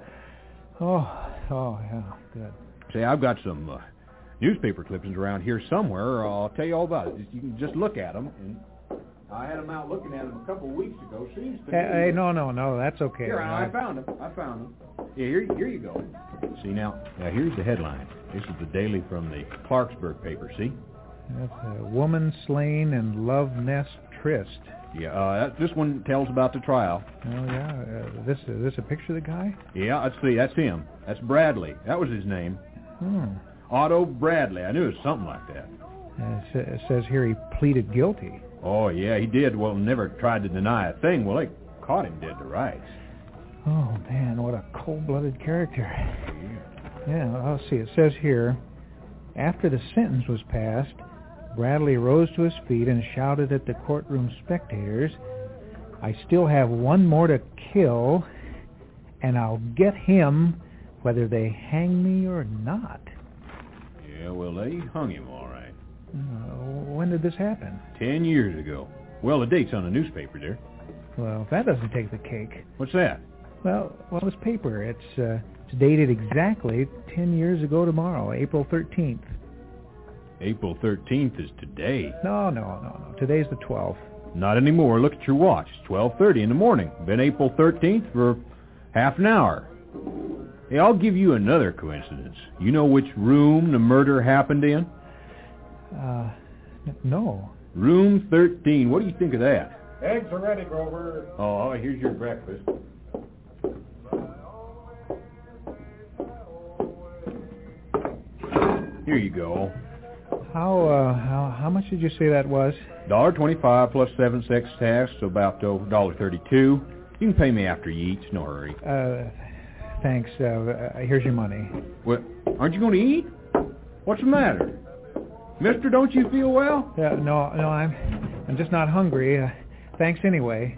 Oh, oh, yeah, good. Say, I've got some uh, newspaper clippings around here somewhere. I'll tell you all about it. You can just look at them. And I had them out looking at them a couple of weeks ago. Seems to hey, me... hey, no, no, no, that's okay. Here, I, I found them. I found them. Yeah, here, here you go. See, now, now, here's the headline. This is the daily from the Clarksburg paper, see? That's a woman slain in love nest tryst. Yeah, uh, that, this one tells about the trial. Oh, yeah. Uh, this, is this a picture of the guy? Yeah, let's see. That's him. That's Bradley. That was his name. Hmm. Otto Bradley. I knew it was something like that. Uh, it, it says here he pleaded guilty. Oh, yeah, he did. Well, never tried to deny a thing. Well, they caught him dead to rights. Oh, man, what a cold-blooded character. Yeah, well, let's see. It says here, after the sentence was passed, Bradley rose to his feet and shouted at the courtroom spectators, "I still have one more to kill, and I'll get him whether they hang me or not." Yeah, well, they hung him all right. Uh, when did this happen? Ten years ago. Well, the date's on the newspaper there. Well, that doesn't take the cake. What's that? Well, well, this paper, it's, uh, it's dated exactly ten years ago tomorrow, April thirteenth. April thirteenth is today. No, no, no, no. Today's the twelfth. Not anymore. Look at your watch. It's twelve thirty in the morning. Been April thirteenth for half an hour. Hey, I'll give you another coincidence. You know which room the murder happened in? Uh, n- no. Room thirteen. What do you think of that? Eggs are ready, Grover. Oh, here's your breakfast. Here you go. How uh how how much did you say that was? Dollar twenty-five plus seven cents tax, so about a dollar thirty-two. You can pay me after you eat. No hurry. Uh, thanks. Uh, uh, here's your money. What? Aren't you going to eat? What's the matter, Mister? Don't you feel well? Uh, no, no, I'm I'm just not hungry. Uh, thanks anyway.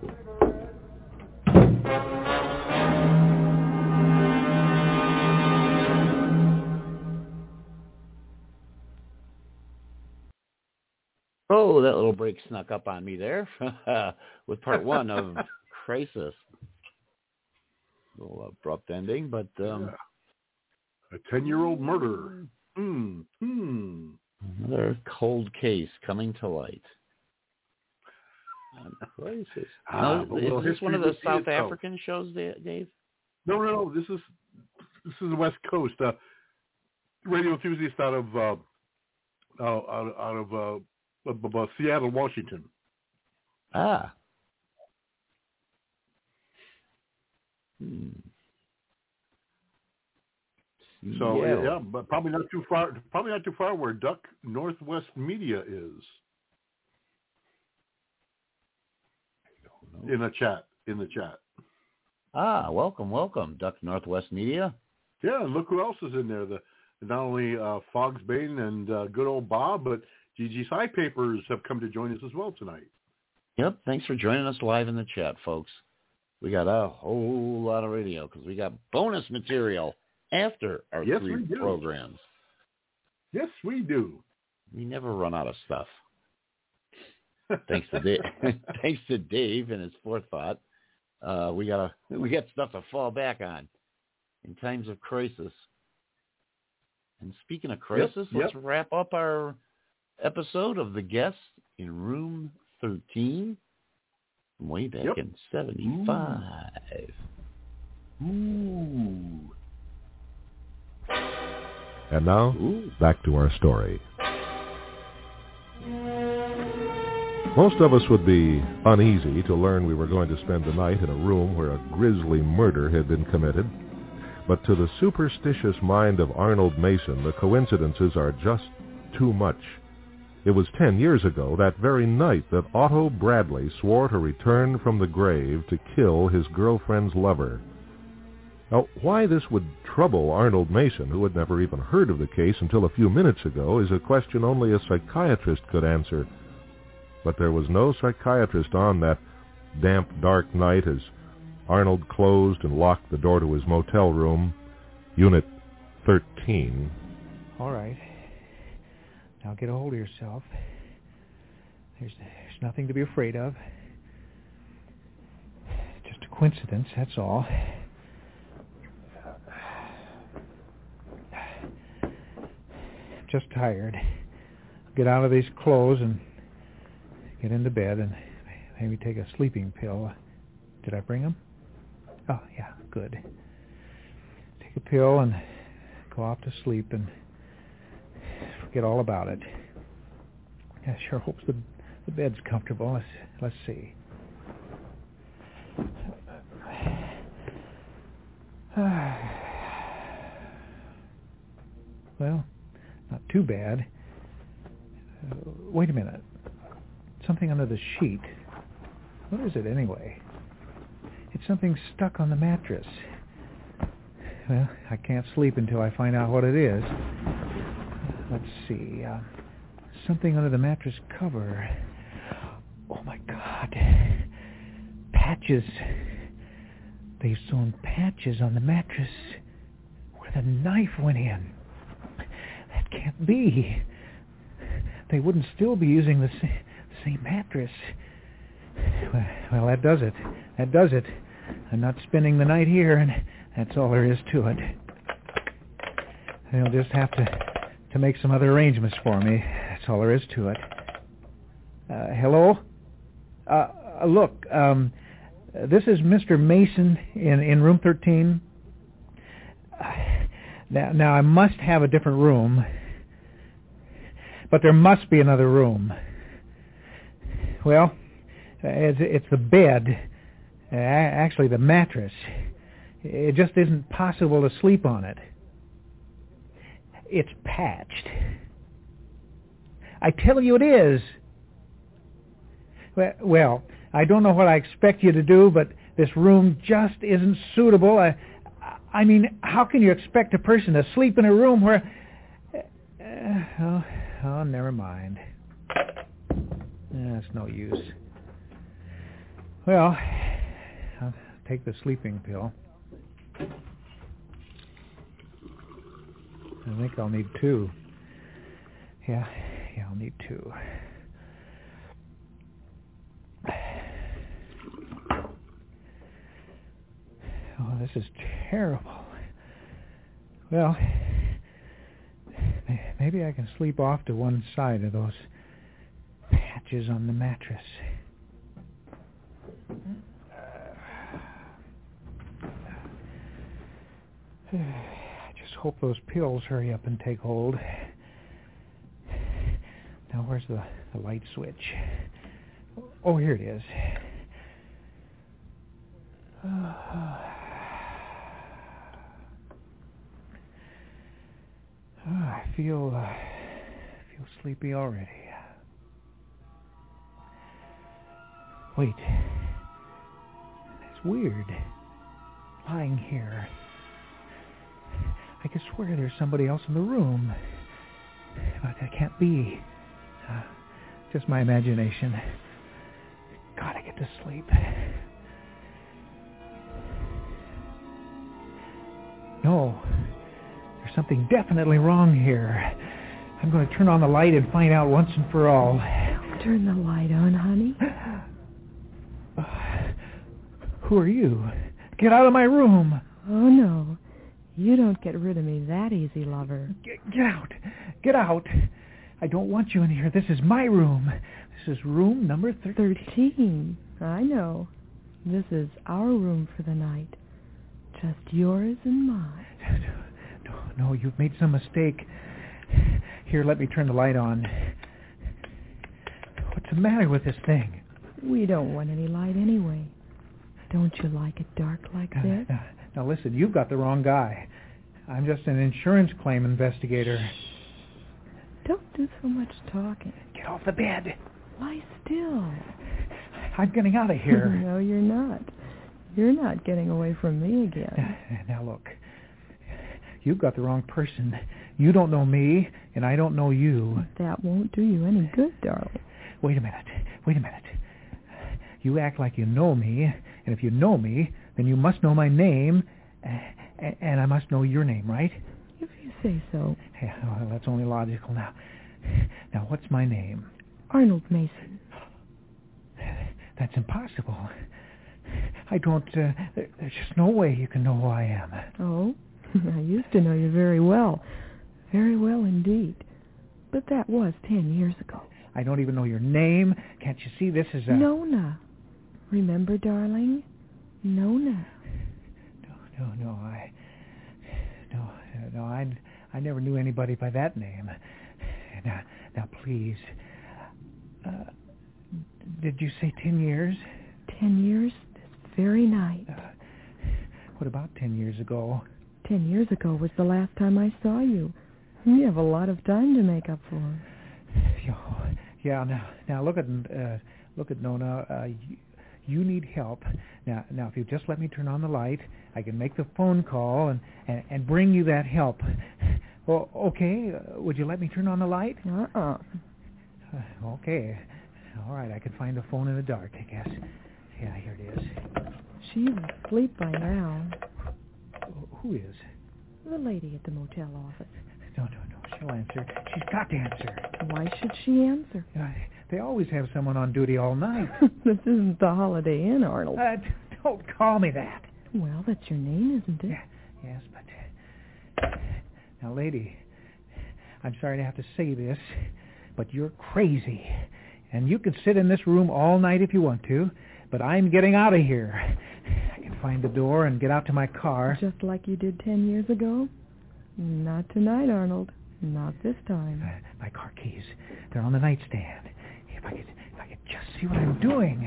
Oh, that little break snuck up on me there with part one of Crisis. A little abrupt ending, but... Um, yeah. A ten-year-old murder. Hmm. Hmm. Another cold case coming to light. Um, Crisis. Ah, no, is this one of the South African shows, Dave? No, no, no. This is this is the West Coast. Uh, radio enthusiast out of uh, out, out of uh, uh, Seattle, Washington. Ah. Hmm. So yeah. yeah, but probably not too far. Probably not too far where Duck Northwest Media is. In the chat. In the chat. Ah, welcome, welcome, Duck Northwest Media. Yeah, and look who else is in there. The not only uh, Fogs Bane and uh, good old Bob, but G G Sci Papers have come to join us as well tonight. Yep, thanks for joining us live in the chat, folks. We got a whole lot of radio because we got bonus material after our yes, three programs. Yes, we do. We never run out of stuff. thanks to Dave, thanks to Dave and his forethought, uh, we got a we got stuff to fall back on in times of crisis. And speaking of crisis, yep, let's yep. wrap up our episode of The Guest in Room thirteen from way back yep. in seventy-five. Ooh. Ooh. And now, Ooh. back to our story. Most of us would be uneasy to learn we were going to spend the night in a room where a grisly murder had been committed. But to the superstitious mind of Arnold Mason, the coincidences are just too much. It was ten years ago, that very night, that Otto Bradley swore to return from the grave to kill his girlfriend's lover. Now, why this would trouble Arnold Mason, who had never even heard of the case until a few minutes ago, is a question only a psychiatrist could answer. But there was no psychiatrist on that damp, dark night as Arnold closed and locked the door to his motel room, Unit thirteen. All right. Now get a hold of yourself. There's, there's nothing to be afraid of. Just a coincidence, that's all. Just tired. Get out of these clothes and get into bed and maybe take a sleeping pill. Did I bring them? Oh, yeah, good. Take a pill and go off to sleep and forget all about it. I sure hope the the bed's comfortable. Let's let's see. Well, not too bad. Uh, wait a minute. Something under the sheet. What is it anyway? It's something stuck on the mattress. Well, I can't sleep until I find out what it is. Let's see. Uh, something under the mattress cover. Oh, my God. Patches. They've sewn patches on the mattress where the knife went in. That can't be. They wouldn't still be using the same, the same mattress. Well, well, that does it. That does it. I'm not spending the night here, and that's all there is to it. They'll just have to, to make some other arrangements for me. That's all there is to it. Uh, hello? Uh, look, um, this is Mister Mason in, in room thirteen. Uh, now, now, I must have a different room, but there must be another room. Well, it's, it's the bed, uh, actually the mattress. It just isn't possible to sleep on it. It's patched. I tell you it is. Well, I don't know what I expect you to do, but this room just isn't suitable. I, I mean, how can you expect a person to sleep in a room where... Uh, oh, oh, never mind. That's no use. Well, I'll take the sleeping pill. I think I'll need two. Yeah, yeah, I'll need two. Oh, this is terrible. Well, maybe I can sleep off to one side of those patches on the mattress. I just hope those pills hurry up and take hold. Now, where's the, the light switch? Oh, here it is. Uh, Oh, I feel uh, feel sleepy already. Wait, it's weird. Lying here, I can swear there's somebody else in the room, but that can't be. Uh, just my imagination. Gotta get to sleep. No. There's something definitely wrong here. I'm going to turn on the light and find out once and for all. Turn the light on, honey. Uh, who are you? Get out of my room. Oh, no. You don't get rid of me that easy, lover. Get, get out. Get out. I don't want you in here. This is my room. This is room number thir- thirteen. I know. This is our room for the night. Just yours and mine. No, no, you've made some mistake. Here, let me turn the light on. What's the matter with this thing? We don't want any light anyway. Don't you like it dark like Now, this? now, now listen, you've got the wrong guy. I'm just an insurance claim investigator. Don't do so much talking. Get off the bed. Lie still. I'm getting out of here. No, you're not. You're not getting away from me again. Now, look. You've got the wrong person. You don't know me, and I don't know you. That won't do you any good, darling. Wait a minute. Wait a minute. You act like you know me, and if you know me, then you must know my name, and I must know your name, right? If you say so. Yeah, well, that's only logical now. Now, what's my name? Arnold Mason. That's impossible. I don't... Uh, there's just no way you can know who I am. Oh? I used to know you very well. Very well indeed. But that was ten years ago. I don't even know your name. Can't you see this is a... Nona. Remember, darling? Nona. No, no, no, I... No, no, I, I never knew anybody by that name. Now, now please, uh, did you say ten years? Ten years this very night. Uh, what about ten years ago? Ten years ago was the last time I saw you. You have a lot of time to make up for. Yeah, now, now look at uh, look at Nona. Uh, you, you need help. Now, now, if you just let me turn on the light, I can make the phone call and, and, and bring you that help. Well, okay, uh, would you let me turn on the light? Uh-uh. Uh, okay. All right, I can find the phone in the dark, I guess. Yeah, here it is. She's asleep by now. Who is? The lady at the motel office. No, no, no, she'll answer. She's got to answer. Why should she answer? Uh, they always have someone on duty all night. This isn't the Holiday Inn, Arnold. Uh, don't call me that. Well, that's your name, isn't it? Yeah, yes, but... Uh, now, lady, I'm sorry to have to say this, but you're crazy. And you can sit in this room all night if you want to, but I'm getting out of here. I can find the door and get out to my car. Just like you did ten years ago? Not tonight, Arnold. Not this time. Uh, my car keys. They're on the nightstand. If I could, if I could just see what I'm doing.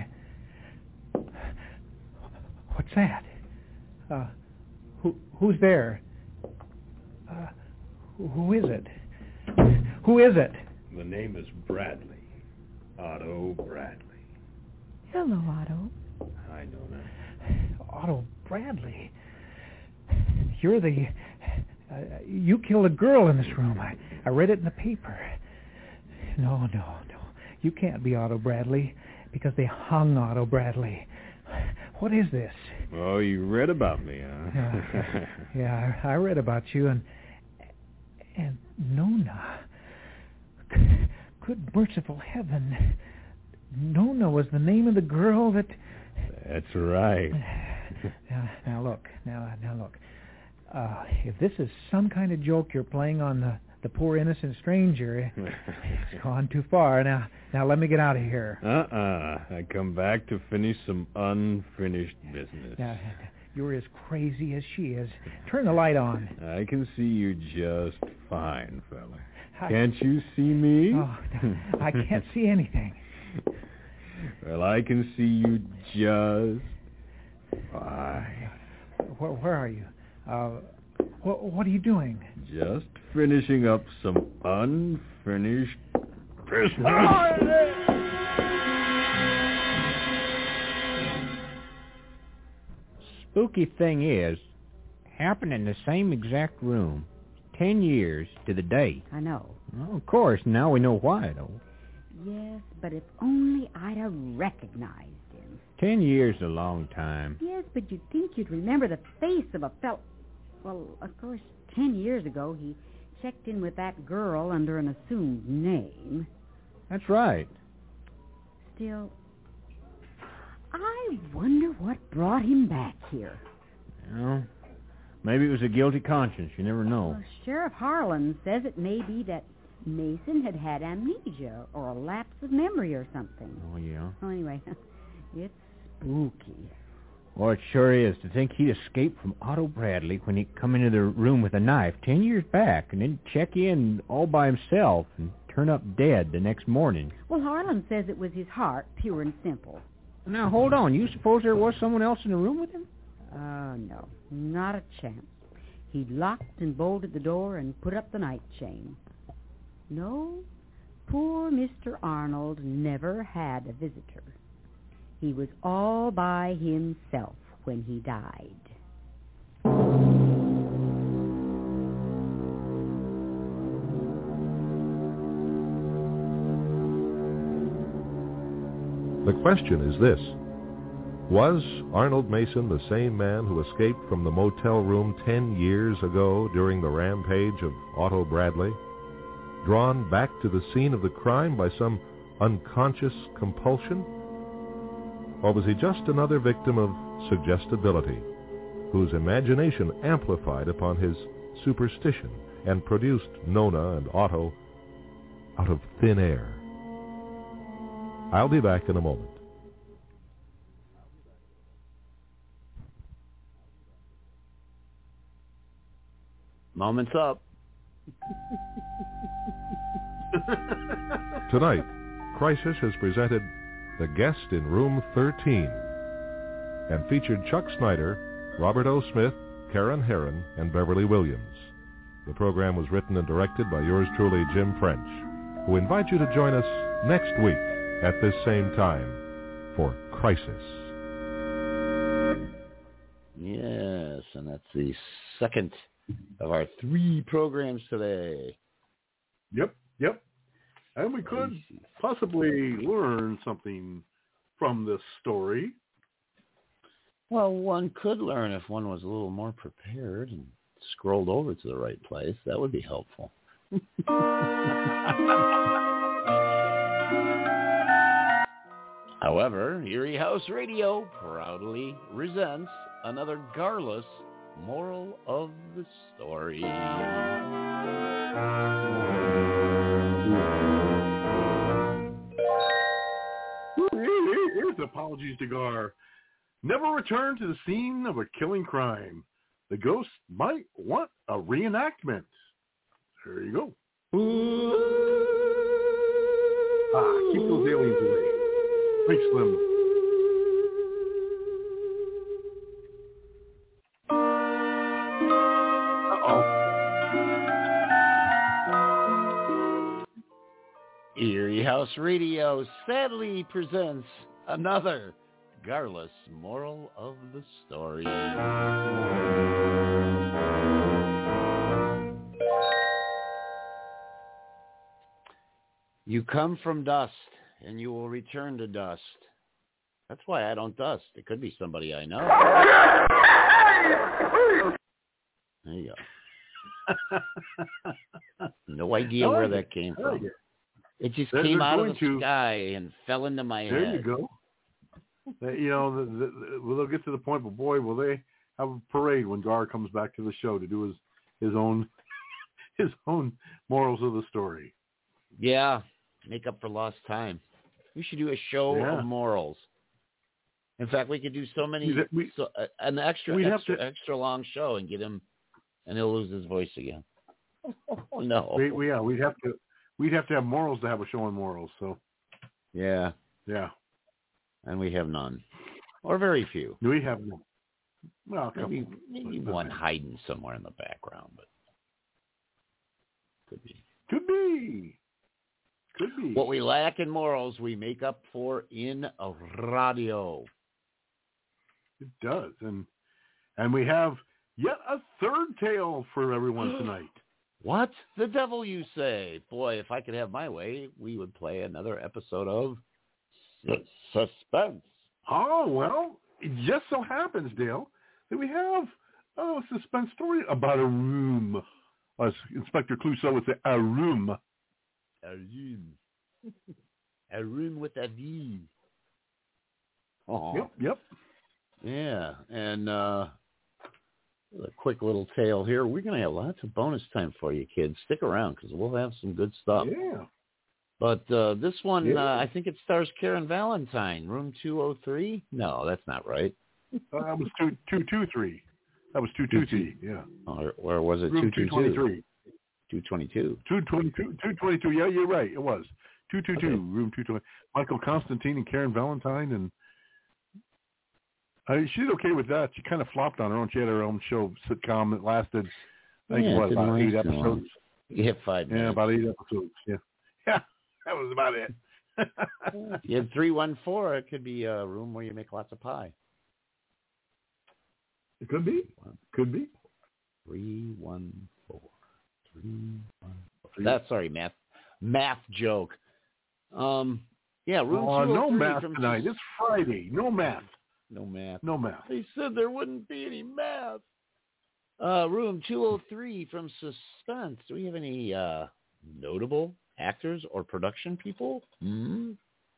What's that? Uh, who, who's there? Uh, who is it? Who is it? The name is Bradley. Otto Bradley. Hello, Otto. Hi, Nona. Otto Bradley. You're the... Uh, you killed a girl in this room. I, I read it in the paper. No, no, no. You can't be Otto Bradley because they hung Otto Bradley. What is this? Oh, you read about me, huh? uh, yeah, I, I read about you, and and Nona. Good merciful heaven. Nona was the name of the girl that... That's right. Now, now look, now, now look. Uh, if this is some kind of joke you're playing on the, the poor innocent stranger, it's gone too far. Now, now let me get out of here. Uh-uh. I come back to finish some unfinished business. Now, you're as crazy as she is. Turn the light on. I can see you just fine, fella. I, Can't you see me? Oh, I can't see anything. Well, I can see you just fine. Where, where are you? Uh, what, what are you doing? Just finishing up some unfinished business. Spooky thing is, happened in the same exact room, ten years to the day. I know. Well, of course, now we know why, though. Yes, but if only I'd have recognized him. Ten years is a long time. Yes, but you'd think you'd remember the face of a fellow. Well, of course, ten years ago he checked in with that girl under an assumed name. That's right. Still, I wonder what brought him back here. Well, maybe it was a guilty conscience. You never know. Well, Sheriff Harlan says it may be that Mason had had amnesia or a lapse of memory or something. Oh, yeah? Well, anyway, it's spooky. Well, it sure is to think he'd escaped from Otto Bradley when he'd come into the room with a knife ten years back and then check in all by himself and turn up dead the next morning. Well, Harlan says it was his heart, pure and simple. Now, hold on. You suppose there was someone else in the room with him? Uh, no, not a chance. He locked and bolted the door and put up the night chain. No, poor Mister Arnold never had a visitor. He was all by himself when he died. The question is this: was Arnold Mason the same man who escaped from the motel room ten years ago during the rampage of Otto Bradley, drawn back to the scene of the crime by some unconscious compulsion? Or was he just another victim of suggestibility, whose imagination amplified upon his superstition and produced Nona and Otto out of thin air? I'll be back in a moment. Moment's up. Tonight, Crisis has presented The Guest in Room thirteen, and featured Chuck Snyder, Robert O. Smith, Karen Herron, and Beverly Williams. The program was written and directed by yours truly, Jim French, who invites you to join us next week at this same time for Crisis. Yes, and that's the second of our three programs today. Yep, yep. And we could possibly learn something from this story. Well, one could learn if one was a little more prepared and scrolled over to the right place. That would be helpful. However, Erie House Radio proudly resents another garless moral of the story. Here's apologies to Gar. Never return to the scene of a killing crime. The ghost might want a reenactment. There you go. Ah, keep those aliens away. Thanks, Slim. Erie House Radio sadly presents another garless moral of the story. You come from dust, and you will return to dust. That's why I don't dust. It could be somebody I know. There you go. No idea where that came from. It just They're, came they're out of the to, sky and fell into my there head. There you go. You know, the, the, well, they'll get to the point, but boy, will they have a parade when Gar comes back to the show to do his his own his own morals of the story. Yeah, make up for lost time. We should do a show yeah. of morals. In fact, we could do so many, we, so, uh, an extra, extra, to, extra long show and get him, and he'll lose his voice again. Oh no! We, we, yeah, we'd have to, we'd have to have morals to have a show on morals. So, yeah, yeah, and we have none, or very few. We have none. Well, maybe, maybe one hiding somewhere in the background, but could be, could be. Could be. What we lack in morals, we make up for in a radio. It does, and and we have yet a third tale for everyone tonight. What the devil you say? Boy, if I could have my way, we would play another episode of S- Suspense. Oh, well, it just so happens, Dale, that we have oh, a suspense story about a room. As Inspector Clouseau would say, a room. A room. A room with a V. Oh. Yep, yep. Yeah, and uh, a quick little tale here. We're going to have lots of bonus time for you, kids. Stick around because we'll have some good stuff. Yeah. But uh, this one, yeah. uh, I think it stars Karen Valentine, room two oh three. No, that's not right. Uh, that was two two two three. That was two two three. Yeah. Or, or was it room two twenty two? Two twenty two. Two twenty two. Two twenty two. Yeah, you're right. It was two two two. Room two twenty. Michael Constantine and Karen Valentine, and I mean, she did okay with that. She kind of flopped on her own. She had her own show sitcom that lasted, I think, yeah, what, about eight episodes. episodes. Yeah, five. Yeah, minutes. about eight episodes. Yeah, yeah, that was about it. You had three one four. It could be a room where you make lots of pie. It could be. Could be. Three one four. Three one four. That's sorry, math. Math joke. Um. Yeah, room oh, two oh no three math from tonight. It's Friday. No math. No math. No math. They said there wouldn't be any math. Uh, room two oh three from Suspense. Do we have any uh, notable actors or production people? Mm-hmm.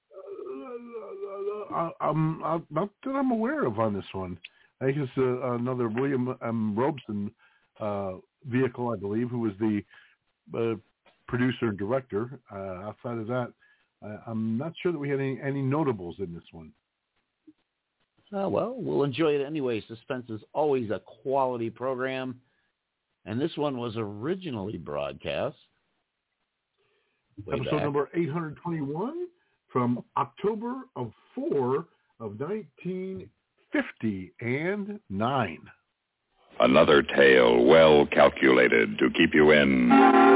Uh, I'm, I'm not that I'm aware of on this one. I think it's uh, another William um, Robeson uh, vehicle, I believe, who was the uh, producer and director. Uh, outside of that, I, I'm not sure that we had any, any notables in this one. Uh, well, we'll enjoy it anyway. Suspense is always a quality program, and this one was originally broadcast. Episode back. number eight hundred twenty-one, from October of four of nineteen fifty and nine. Another tale well calculated to keep you in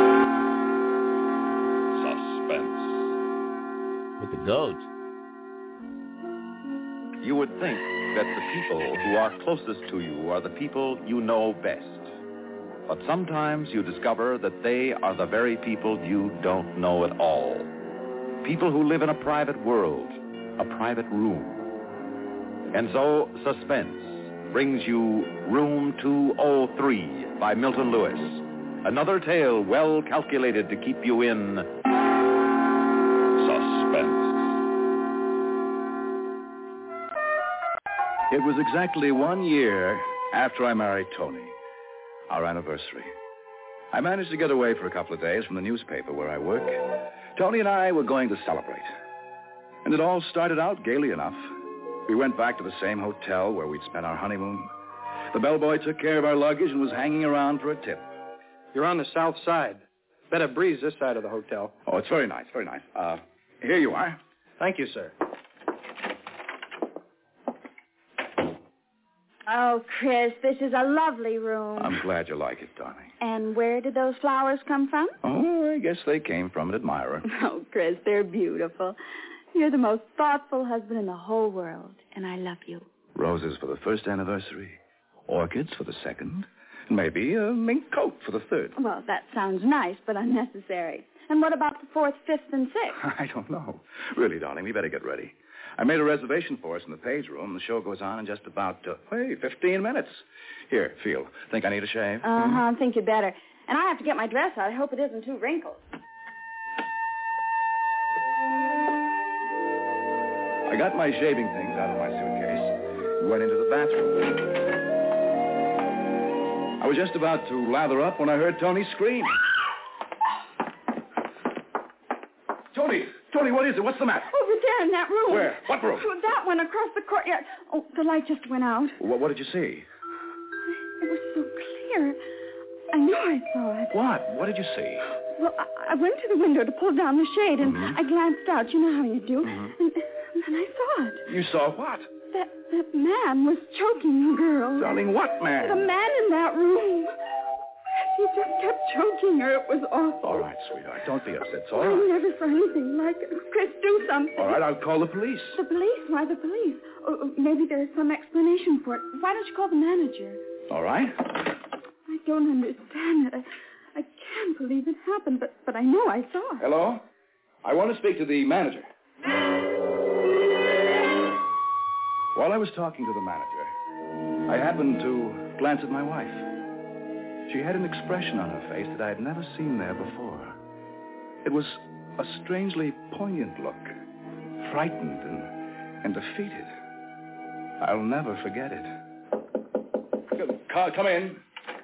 suspense. With the goat. You would think that the people who are closest to you are the people you know best. But sometimes you discover that they are the very people you don't know at all. People who live in a private world, a private room. And so, Suspense brings you Room two oh three by Milton Lewis. Another tale well calculated to keep you in suspense. It was exactly one year after I married Tony, our anniversary. I managed to get away for a couple of days from the newspaper where I work. Tony and I were going to celebrate. And it all started out gaily enough. We went back to the same hotel where we'd spent our honeymoon. The bellboy took care of our luggage and was hanging around for a tip. You're on the south side. Better breeze this side of the hotel. Oh, it's very nice, very nice. Uh, here you are. Thank you, sir. Oh, Chris, this is a lovely room. I'm glad you like it, darling. And where did those flowers come from? Oh, I guess they came from an admirer. Oh, Chris, they're beautiful. You're the most thoughtful husband in the whole world, and I love you. Roses for the first anniversary, orchids for the second, and maybe a mink coat for the third. Well, that sounds nice, but unnecessary. And what about the fourth, fifth, and sixth? I don't know. Really, darling, we better get ready. I made a reservation for us in the page room. The show goes on in just about, uh, hey, fifteen minutes. Here, feel. Think I need a shave? Uh-huh, mm-hmm. I think you better. And I have to get my dress out. I hope it isn't too wrinkled. I got my shaving things out of my suitcase and went into the bathroom. I was just about to lather up when I heard Tony scream. Tony! Tony, what is it? What's the matter? Over there in that room. Where? What room? Oh, that one across the courtyard. Oh, the light just went out. What, what did you see? It was so clear. I know I saw it. What? What did you see? Well, I, I went to the window to pull down the shade, and mm-hmm. I glanced out. You know how you do. Mm-hmm. And, and then I saw it. You saw what? That, that man was choking the girl. Darling, what man? The man in that room. He just kept choking her. It was awful. All right, sweetheart. Don't be upset. It's all I right. never saw anything like it. Chris, do something. All right, I'll call the police. The police? Why the police? Oh, maybe there's some explanation for it. Why don't you call the manager? All right. I don't understand it. I, I can't believe it happened, but, but I know I saw it. Hello? I want to speak to the manager. While I was talking to the manager, I happened to glance at my wife. She had an expression on her face that I had never seen there before. It was a strangely poignant look, frightened and, and defeated. I'll never forget it. Come, come in.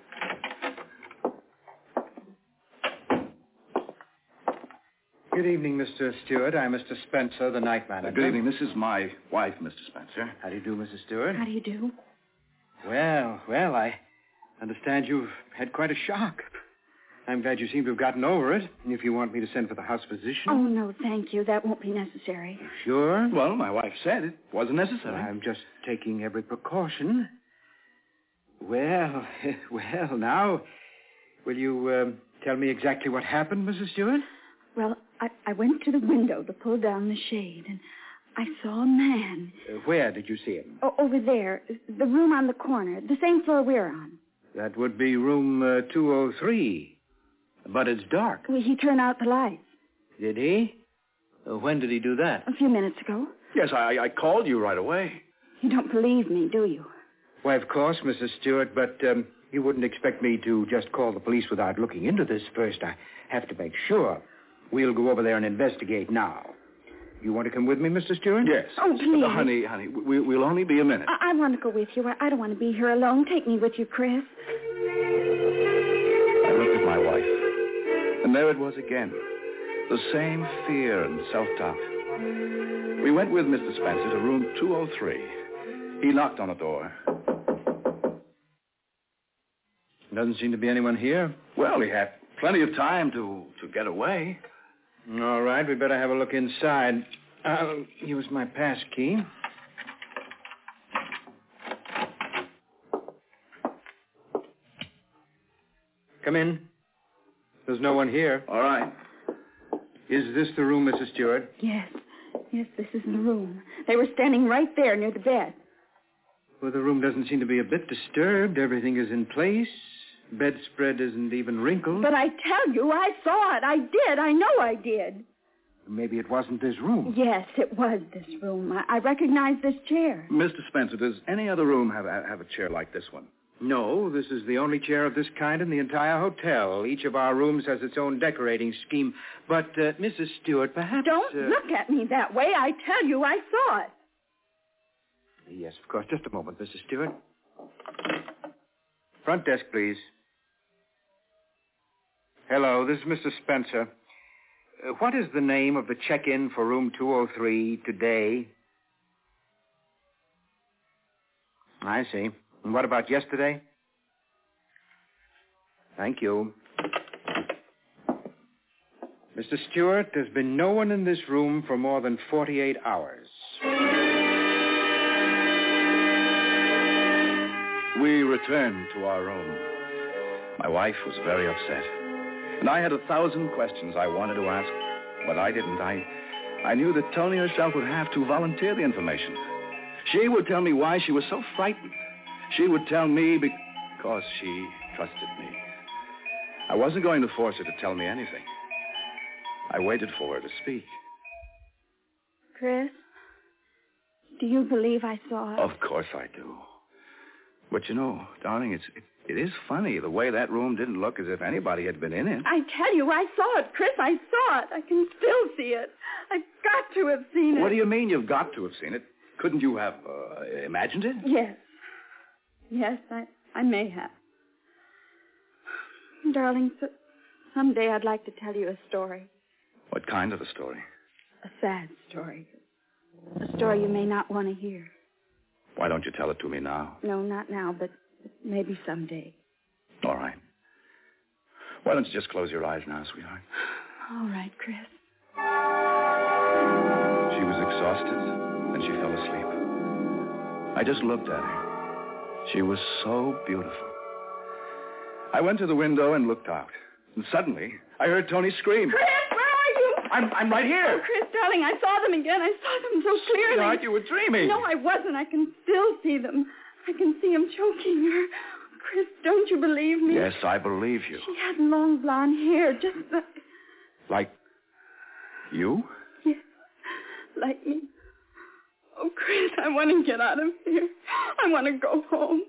Good evening, Mister Stewart. I'm Mister Spencer, the night manager. Uh, good evening. This is my wife, Mister Spencer. How do you do, Missus Stewart? How do you do? Well, well, I understand you've had quite a shock. I'm glad you seem to have gotten over it. If you want me to send for the house physician. Oh, no, thank you. That won't be necessary. Sure? Well, my wife said it wasn't necessary. I'm just taking every precaution. Well, well, now, will you um, tell me exactly what happened, Missus Stewart? Well, I, I went to the window to pull down the shade, and I saw a man. Uh, where did you see him? Oh, over there, the room on the corner, the same floor we're on. That would be room uh, two oh three. But it's dark. Well, he turned out the lights. Did he? Uh, when did he do that? A few minutes ago. Yes, I, I called you right away. You don't believe me, do you? Why, of course, Missus Stewart, but um, you wouldn't expect me to just call the police without looking into this first. I have to make sure. We'll go over there and investigate now. You want to come with me, Mister Stewart? Yes. Oh, please. Uh, honey, honey, we, we'll only be a minute. I, I want to go with you. I, I don't want to be here alone. Take me with you, Chris. I looked at my wife, and there it was again. The same fear and self-doubt. We went with Mister Spencer to room two oh three. He knocked on the door. Doesn't seem to be anyone here. Well, he had plenty of time to, to get away. All right, we better have a look inside. I'll use my pass key. Come in. There's no one here. All right. Is this the room, Missus Stewart? Yes. Yes, this is the room. They were standing right there near the bed. Well, the room doesn't seem to be a bit disturbed. Everything is in place. Bedspread isn't even wrinkled. But I tell you, I saw it. I did. I know I did. Maybe it wasn't this room. Yes, it was this room. I, I recognize this chair. Mister Spencer, does any other room have, have a chair like this one? No, this is the only chair of this kind in the entire hotel. Each of our rooms has its own decorating scheme. But, uh, Missus Stewart, perhaps... Don't uh... look at me that way. I tell you, I saw it. Yes, of course. Just a moment, Missus Stewart. Front desk, please. Hello, this is Mister Spencer. Uh, what is the name of the check-in for room two oh three today? I see. And what about yesterday? Thank you. Mister Stewart, there's been no one in this room for more than forty-eight hours. We returned to our room. My wife was very upset. And I had a thousand questions I wanted to ask, but I didn't. I, I knew that Tony herself would have to volunteer the information. She would tell me why she was so frightened. She would tell me because she trusted me. I wasn't going to force her to tell me anything. I waited for her to speak. Chris, do you believe I saw it? Of course I do. But you know, darling, it's it, it is funny the way that room didn't look as if anybody had been in it. I tell you, I saw it, Chris. I saw it. I can still see it. I've got to have seen it. What do you mean you've got to have seen it? Couldn't you have uh, imagined it? Yes. Yes, I, I may have. Darling, so, someday I'd like to tell you a story. What kind of a story? A sad story. A story you may not want to hear. Why don't you tell it to me now? No, not now, but maybe someday. All right. Why don't you just close your eyes now, sweetheart? All right, Chris. She was exhausted, and she fell asleep. I just looked at her. She was so beautiful. I went to the window and looked out. And suddenly, I heard Tony scream. Chris, where are you? I'm, I'm right here. Oh, Chris, darling, I saw them again. I saw them so clearly. Sweetheart, you were dreaming. No, I wasn't. I can still see them. I can see him choking her. Chris, don't you believe me? Yes, I believe you. She had long blonde hair, just like... Like you? Yes, like me. Oh, Chris, I want to get out of here. I want to go home.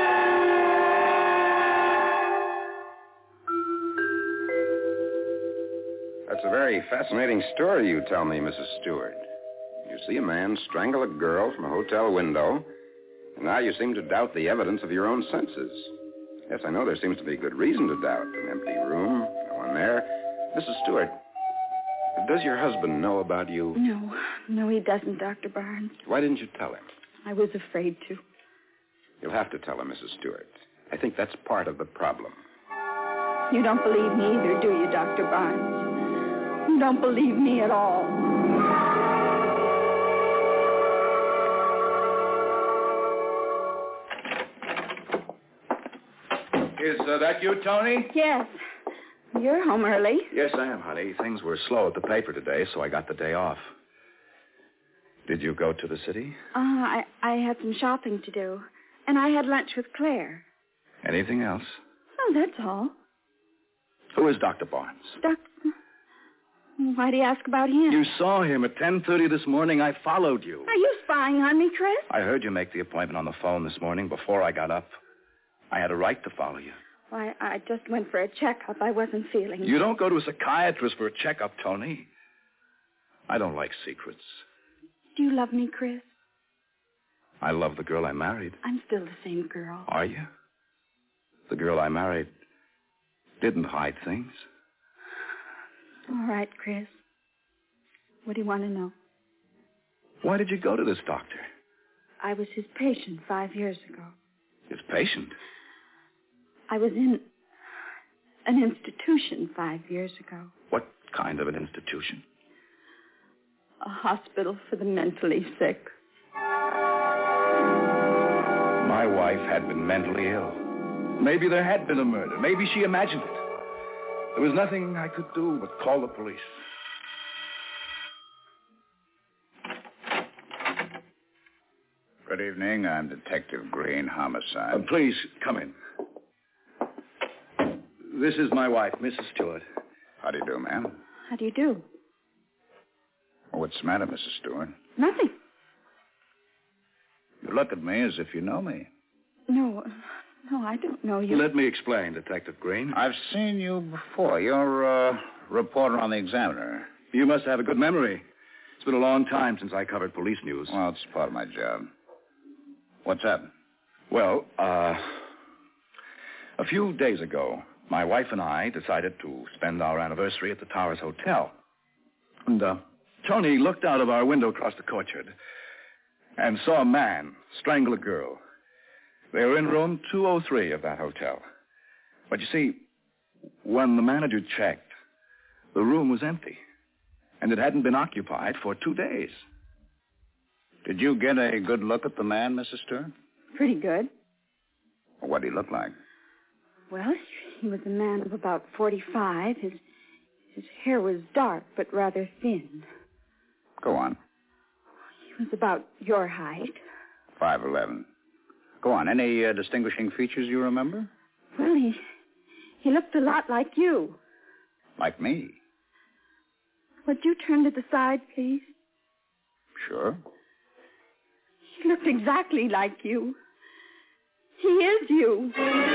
That's a very fascinating story you tell me, Missus Stewart. You see a man strangle a girl from a hotel window, and now you seem to doubt the evidence of your own senses. Yes, I know there seems to be good reason to doubt. An empty room, no one there. Missus Stewart, does your husband know about you? No, no, he doesn't, Doctor Barnes. Why didn't you tell him? I was afraid to. You'll have to tell him, Missus Stewart. I think that's part of the problem. You don't believe me either, do you, Doctor Barnes? You don't believe me at all. Is uh, that you, Tony? Yes. You're home early. Yes, I am, honey. Things were slow at the paper today, so I got the day off. Did you go to the city? Uh, I, I had some shopping to do. And I had lunch with Claire. Anything else? Oh, that's all. Who is Doctor Barnes? Doctor... Why do you ask about him? You saw him at ten thirty this morning. I followed you. Are you spying on me, Chris? I heard you make the appointment on the phone this morning before I got up. I had a right to follow you. Why, I just went for a checkup. I wasn't feeling... You don't go to a psychiatrist for a checkup, Tony. I don't like secrets. Do you love me, Chris? I love the girl I married. I'm still the same girl. Are you? The girl I married didn't hide things. All right, Chris. What do you want to know? Why did you go to this doctor? I was his patient five years ago. His patient? I was in an institution five years ago. What kind of an institution? a hospital for the mentally sick. My wife had been mentally ill. Maybe there had been a murder. Maybe she imagined it. There was nothing I could do but call the police. Good evening. I'm Detective Green, homicide. Uh, please, come in. This is my wife, Missus Stewart. How do you do, ma'am? How do you do? What's the matter, Missus Stewart? Nothing. You look at me as if you know me. No, no, I don't know you. Let me explain, Detective Green. I've seen you before. You're a uh, reporter on the Examiner. You must have a good memory. It's been a long time since I covered police news. Well, it's part of my job. What's up? Well, uh, a few days ago, my wife and I decided to spend our anniversary at the Towers Hotel. And uh, Tony looked out of our window across the courtyard and saw a man strangle a girl. They were in room two oh three of that hotel. But you see, when the manager checked, the room was empty, and it hadn't been occupied for two days. Did you get a good look at the man, Missus Stewart? Pretty good. What did he look like? Well, he was a man of about forty-five. His his hair was dark, but rather thin. Go on. He was about your height. five eleven. Go on. Any uh, distinguishing features you remember? Well, he he looked a lot like you. Like me? Would you turn to the side, please? Sure. He looked exactly like you. He is you.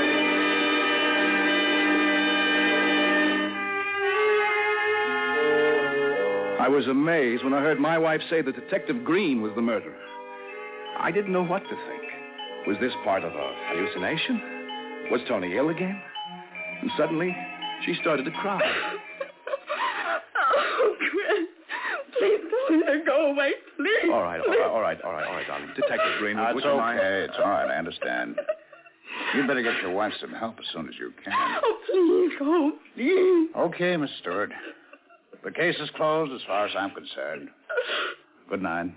I was amazed when I heard my wife say that Detective Green was the murderer. I didn't know what to think. Was this part of a hallucination? Was Tony ill again? And suddenly, she started to cry. Oh, Chris, please don't let her go away, please. All right, all right, all right, all right, all right, darling. Detective Green, Uh, would it's you okay. mind? It's all right. I understand. You better get your wife some help as soon as you can. Oh, please, oh, please. Okay, Miss Stewart. The case is closed as far as I'm concerned. Good night.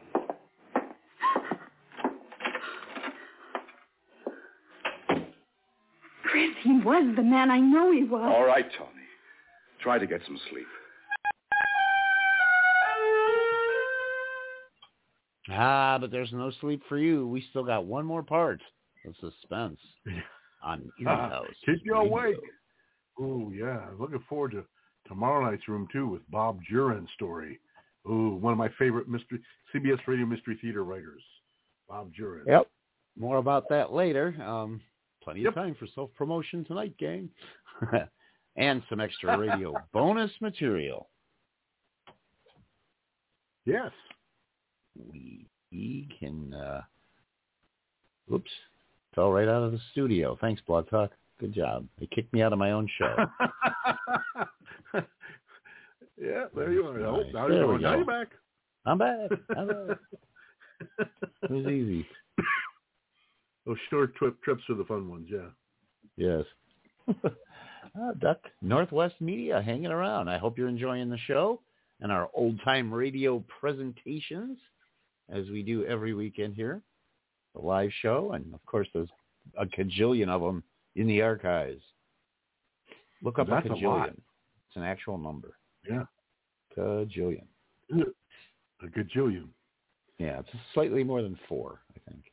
Chris, he was the man. I know he was. All right, Tony. Try to get some sleep. Ah, but there's no sleep for you. We still got one more part of suspense on Erie House. Keep you awake. Oh, yeah. Looking forward to tomorrow night's Room two with Bob Juren's story. Ooh, one of my favorite mystery C B S Radio Mystery Theater writers, Bob Juren. Yep. More about that later. Um, plenty Yep. of time for self-promotion tonight, gang. And some extra radio bonus material. Yes. We can, uh, oops, fell right out of the studio. Thanks, Blog Talk. Good job. They kicked me out of my own show. Yeah, there you are. Oh, now, There you're, we now go. you're back. I'm back. I'm back. It was easy. Those short trip, trips are the fun ones, yeah. Yes. uh, Duck Northwest Media hanging around. I hope you're enjoying the show and our old-time radio presentations as we do every weekend here. The live show, and, of course, there's a cajillion of them in the archives. Look up That's a a cajillion. lot. It's an actual number. Yeah. Cajillion. A gajillion. Yeah, it's slightly more than four, I think.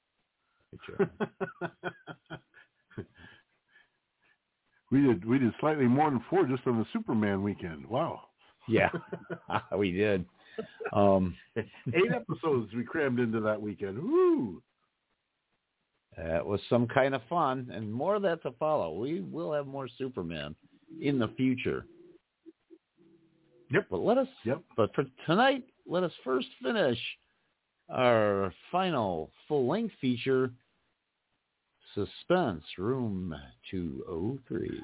we did we did slightly more than four just on the Superman weekend. Wow. Yeah, we did. Um, Eight episodes we crammed into that weekend. Woo! That was some kind of fun, and more of that to follow. We will have more Superman in the future. Yep. But let us. Yep. But for tonight, let us first finish our final full-length feature, Suspense, Room two oh three.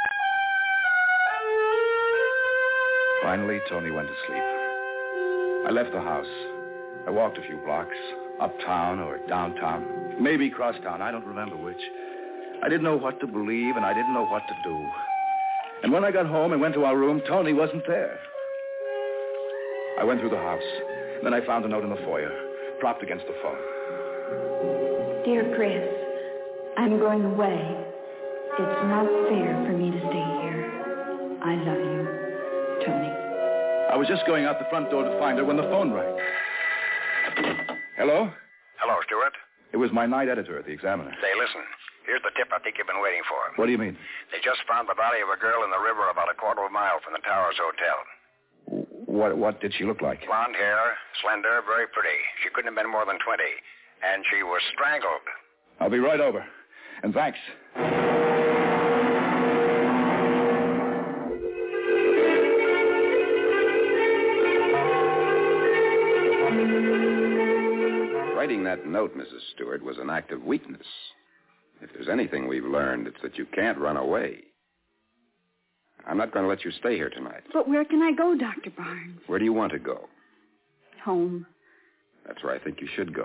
Finally, Tony went to sleep. I left the house. I walked a few blocks, uptown or downtown, maybe crosstown, I don't remember which. I didn't know what to believe, and I didn't know what to do. And when I got home and went to our room, Tony wasn't there. I went through the house. Then I found a note in the foyer, propped against the phone. Dear Chris, I'm going away. It's not fair for me to stay here. I love you, Tony. I was just going out the front door to find her when the phone rang. Hello? Hello, Stewart. It was my night editor at the Examiner. Say, listen. Here's the tip I think you've been waiting for. What do you mean? They just found the body of a girl in the river about a quarter of a mile from the Towers Hotel. What What did she look like? Blonde hair, slender, very pretty. She couldn't have been more than twenty. And she was strangled. I'll be right over. And thanks. Writing that note, Missus Stewart, was an act of weakness. If there's anything we've learned, it's that you can't run away. I'm not going to let you stay here tonight. But where can I go, Doctor Barnes? Where do you want to go? Home. That's where I think you should go.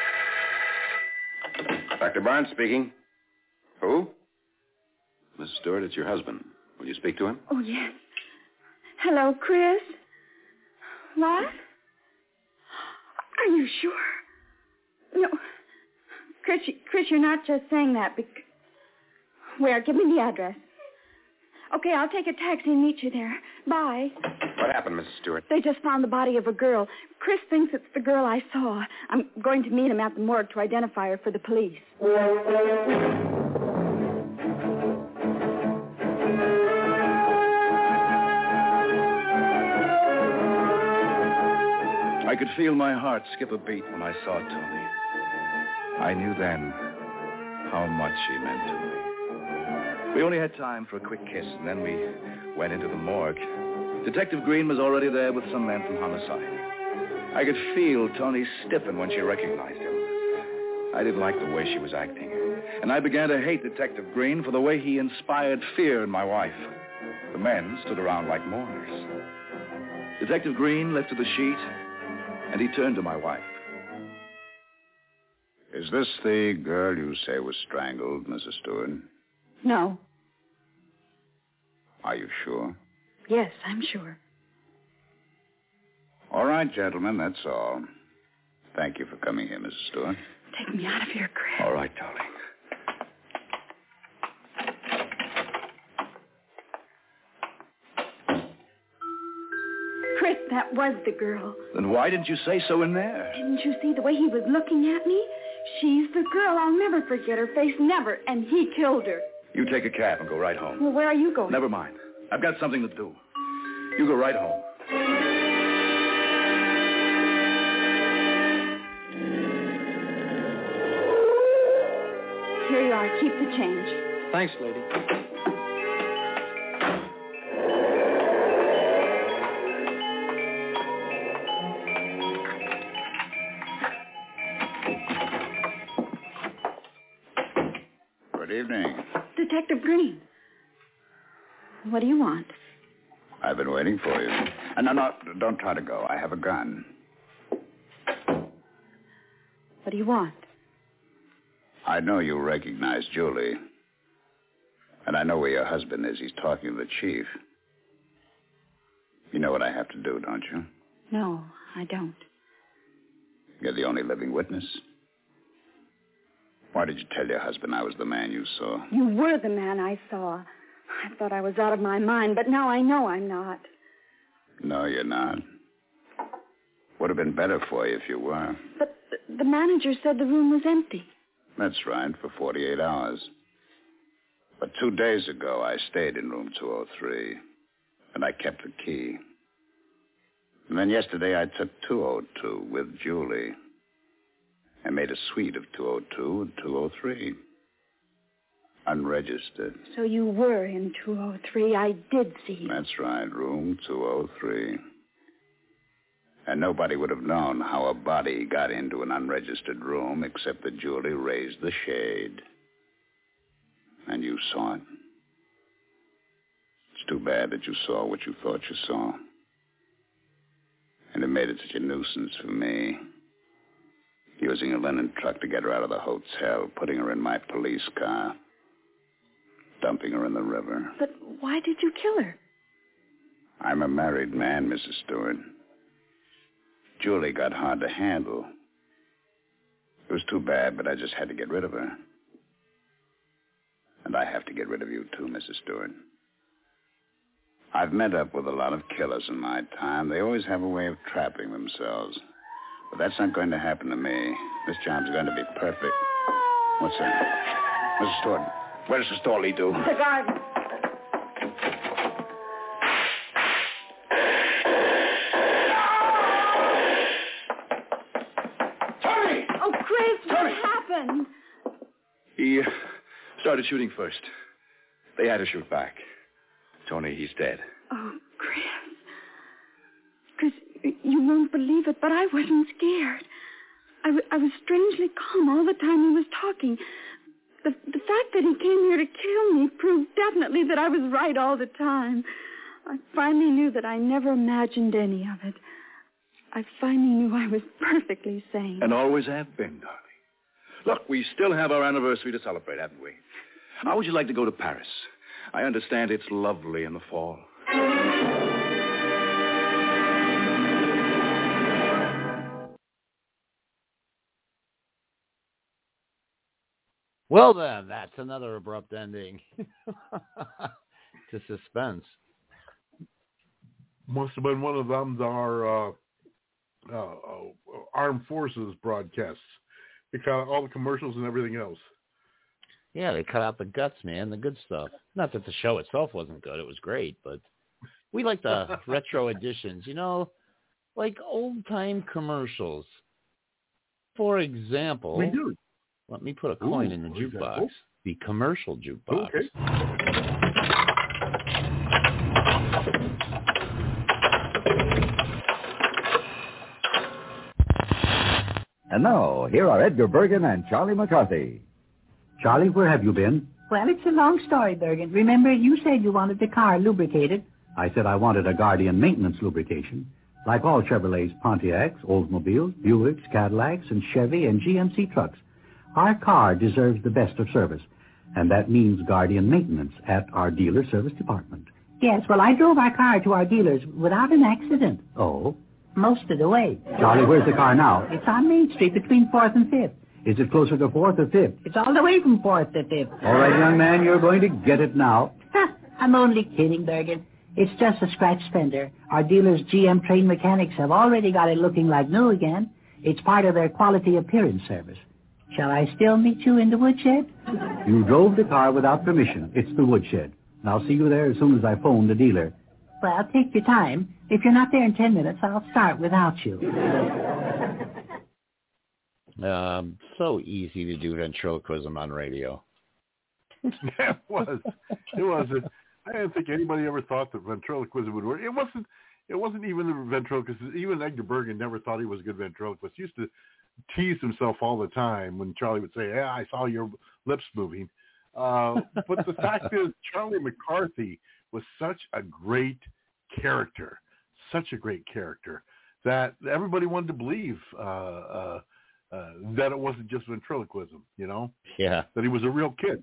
Doctor Barnes speaking. Who? Miss Stewart, it's your husband. Will you speak to him? Oh, yes. Hello, Chris. What? Are you sure? No. Chris, Chris, you're not just saying that because... Where? Give me the address. Okay, I'll take a taxi and meet you there. Bye. What happened, Missus Stewart? They just found the body of a girl. Chris thinks it's the girl I saw. I'm going to meet him at the morgue to identify her for the police. I could feel my heart skip a beat when I saw Tony. I knew then how much he meant to me. We only had time for a quick kiss, and then we went into the morgue. Detective Green was already there with some men from homicide. I could feel Tony stiffen when she recognized him. I didn't like the way she was acting, and I began to hate Detective Green for the way he inspired fear in my wife. The men stood around like mourners. Detective Green lifted the sheet, and he turned to my wife. Is this the girl you say was strangled, Missus Stewart? No. Are you sure? Yes, I'm sure. All right, gentlemen, that's all. Thank you for coming here, Missus Stewart. Take me out of here, Chris. All right, darling. Chris, that was the girl. Then why didn't you say so in there? Didn't you see the way he was looking at me? She's the girl. I'll never forget her face, never. And he killed her. You take a cab and go right home. Well, where are you going? Never mind. I've got something to do. You go right home. Here you are. Keep the change. Thanks, lady. Good evening. Detective Green. What do you want? I've been waiting for you. Uh, no, no, don't try to go. I have a gun. What do you want? I know you recognize Julie. And I know where your husband is. He's talking to the chief. You know what I have to do, don't you? No, I don't. You're the only living witness. Why did you tell your husband I was the man you saw? You were the man I saw. I thought I was out of my mind, but now I know I'm not. No, you're not. Would have been better for you if you were. But the, the manager said the room was empty. That's right, for forty-eight hours. But two days ago, I stayed in room two oh three, and I kept the key. And then yesterday, I took two oh two with Julie. I made a suite of two oh two and two oh three. Unregistered. So you were in two oh three. I did see you. That's right, room two oh three. And nobody would have known how a body got into an unregistered room except that Julie raised the shade. And you saw it. It's too bad that you saw what you thought you saw. And it made it such a nuisance for me. Using a linen truck to get her out of the hotel, putting her in my police car, dumping her in the river. But why did you kill her? I'm a married man, Missus Stewart. Julie got hard to handle. It was too bad, but I just had to get rid of her. And I have to get rid of you too, Missus Stewart. I've met up with a lot of killers in my time. They always have a way of trapping themselves. But that's not going to happen to me. This job's going to be perfect. What's that? Missus Stewart, where does the store lead to? The garden. Tony! Oh, Chris, Tony! what happened? He uh, started shooting first. They had to shoot back. Tony, he's dead. Oh, Chris. Chris, you won't believe it, but I wasn't scared. I, w- I was strangely calm all the time he was talking. The, the fact that he came here to kill me proved definitely that I was right all the time. I finally knew that I never imagined any of it. I finally knew I was perfectly sane. And always have been, darling. Look, we still have our anniversary to celebrate, haven't we? How would you like to go to Paris? I understand it's lovely in the fall. Well, then, that's another abrupt ending to Suspense. Must have been one of them, our uh, uh, uh, Armed Forces broadcasts. They cut out all the commercials and everything else. Yeah, they cut out the guts, man, the good stuff. Not that the show itself wasn't good. It was great, but we like the retro editions, you know, like old-time commercials. For example, we do. Let me put a coin Ooh, in the jukebox. example? The commercial jukebox. Okay. And now, here are Edgar Bergen and Charlie McCarthy. Charlie, where have you been? Well, it's a long story, Bergen. Remember, you said you wanted the car lubricated. I said I wanted a Guardian maintenance lubrication. Like all Chevrolets, Pontiacs, Oldsmobiles, Buicks, Cadillacs, and Chevy and G M C trucks, our car deserves the best of service. And that means Guardian maintenance at our dealer service department. Yes, well, I drove our car to our dealers without an accident. Oh? Most of the way. Charlie, where's the car now? It's on Main Street between fourth and fifth. Is it closer to fourth or fifth? It's all the way from fourth to fifth. All right, young man, you're going to get it now. I'm only kidding, Bergen. It's just a scratch fender. Our dealers' G M trained mechanics have already got it looking like new again. It's part of their quality appearance service. Shall I still meet you in the woodshed? You drove the car without permission. It's the woodshed. And I'll see you there as soon as I phone the dealer. Well, take your time. If you're not there in ten minutes, I'll start without you. Um, so easy to do ventriloquism on radio. Yeah, it was. It was. I didn't think anybody ever thought that ventriloquism would work. It wasn't. It wasn't even the ventriloquist. Even Edgar Bergen never thought he was a good ventriloquist. He used to tease himself all the time when Charlie would say, "Yeah, I saw your lips moving." Uh, but the fact is, Charlie McCarthy was such a great character, such a great character that everybody wanted to believe uh, uh, uh, that it wasn't just ventriloquism. You know? Yeah. That he was a real kid.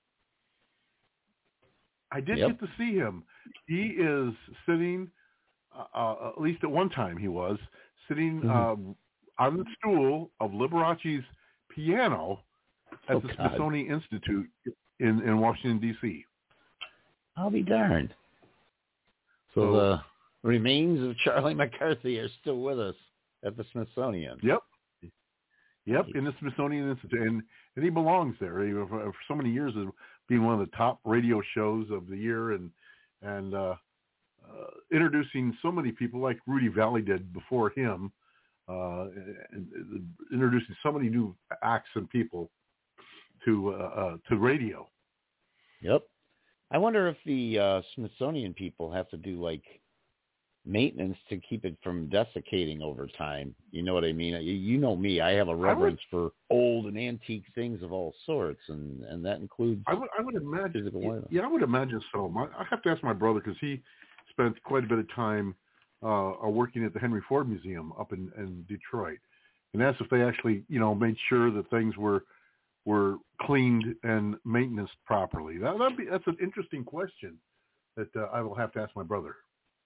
I did Yep. get to see him. He is sitting, uh, uh, at least at one time he was, sitting Mm-hmm. uh, on the stool of Liberace's piano at Oh, the God. Smithsonian Institute in, in Washington, D C I'll be darned. So, So- the remains of Charlie McCarthy are still with us at the Smithsonian. Yep. Yep, in the Smithsonian Institute. And, and he belongs there. He, for, for so many years as being one of the top radio shows of the year and and uh, uh, introducing so many people like Rudy Valley did before him, uh, and, and introducing so many new acts and people to uh, uh, to radio. Yep. I wonder if the uh, Smithsonian people have to do like maintenance to keep it from desiccating over time. You know what I mean? You, you know me. I have a reverence for old and antique things of all sorts, and, and that includes I would, I would imagine. physical oil. Yeah, I would imagine so. My, I have to ask my brother because he spent quite a bit of time uh, working at the Henry Ford Museum up in, in Detroit, and that's if they actually, you know, made sure that things were were cleaned and maintained properly. That that'd be that's an interesting question that uh, I will have to ask my brother.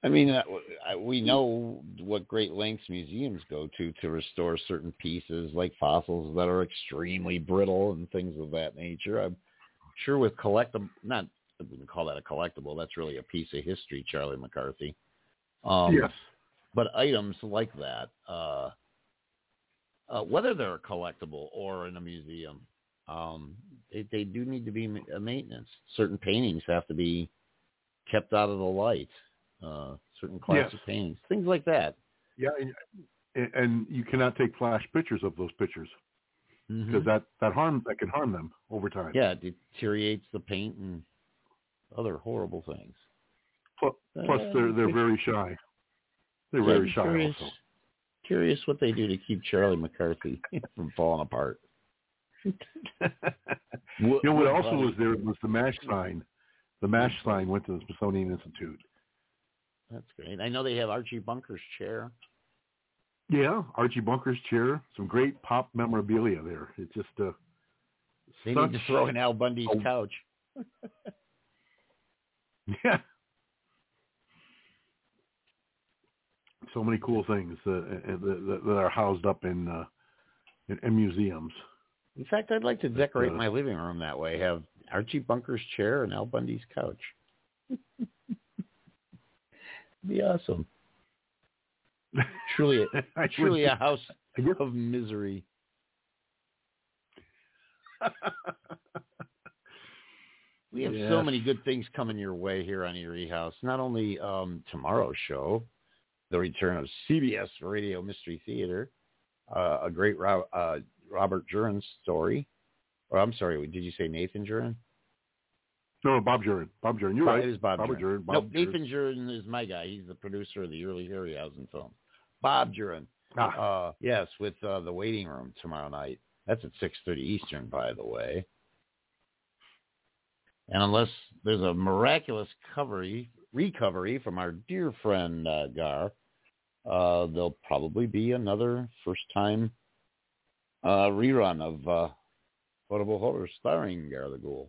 I mean, uh, we know what great lengths museums go to to restore certain pieces, like fossils that are extremely brittle and things of that nature. I'm sure with collectible, not I wouldn't call that a collectible. That's really a piece of history, Charlie McCarthy. Um, yes. But items like that, uh, uh, whether they're a collectible or in a museum, um, they, they do need to be ma- maintenance. Certain paintings have to be kept out of the light. Uh, certain classic yes. paintings, things like that. Yeah, and, and you cannot take flash pictures of those pictures because Mm-hmm. that that harm that can harm them over time. Yeah, it deteriorates the paint and other horrible things. Plus, plus Uh, they're they're very shy. They're Yeah, very I'm shy curious, also. Curious what they do to keep Charlie McCarthy from falling apart. You know what also was there was the MASH sign. The MASH sign went to the Smithsonian Institute. That's great. I know they have Archie Bunker's chair. Yeah, Archie Bunker's chair. Some great pop memorabilia there. It's just uh, They such, need to throw in Al Bundy's oh, couch. Yeah. So many cool things uh, that, that are housed up in, uh, in in museums. In fact, I'd like to decorate uh, my living room that way. Have Archie Bunker's chair and Al Bundy's couch. Be awesome. Truly, a, truly a house of misery. We have yes. so many good things coming your way here on Erie House. Not only um, tomorrow's show, the return of C B S Radio Mystery Theater, uh, a great Ro- uh, Robert Jurin story. Or I'm sorry, did you say Nathan Jurin? No, Bob Jurin. Bob Jurin. You're Bob, right. It is Bob Robert Jurin. Jurin. Bob Nope, Jurin. Nathan Jurin is my guy. He's the producer of the early Harryhausen films. Bob Jurin. Ah. Uh, yes, with uh, The Waiting Room tomorrow night. That's at six thirty Eastern, by the way. And unless there's a miraculous recovery, recovery from our dear friend uh, Gar, uh, there'll probably be another first-time uh, rerun of uh, Quotable Horror starring Gar the Ghoul.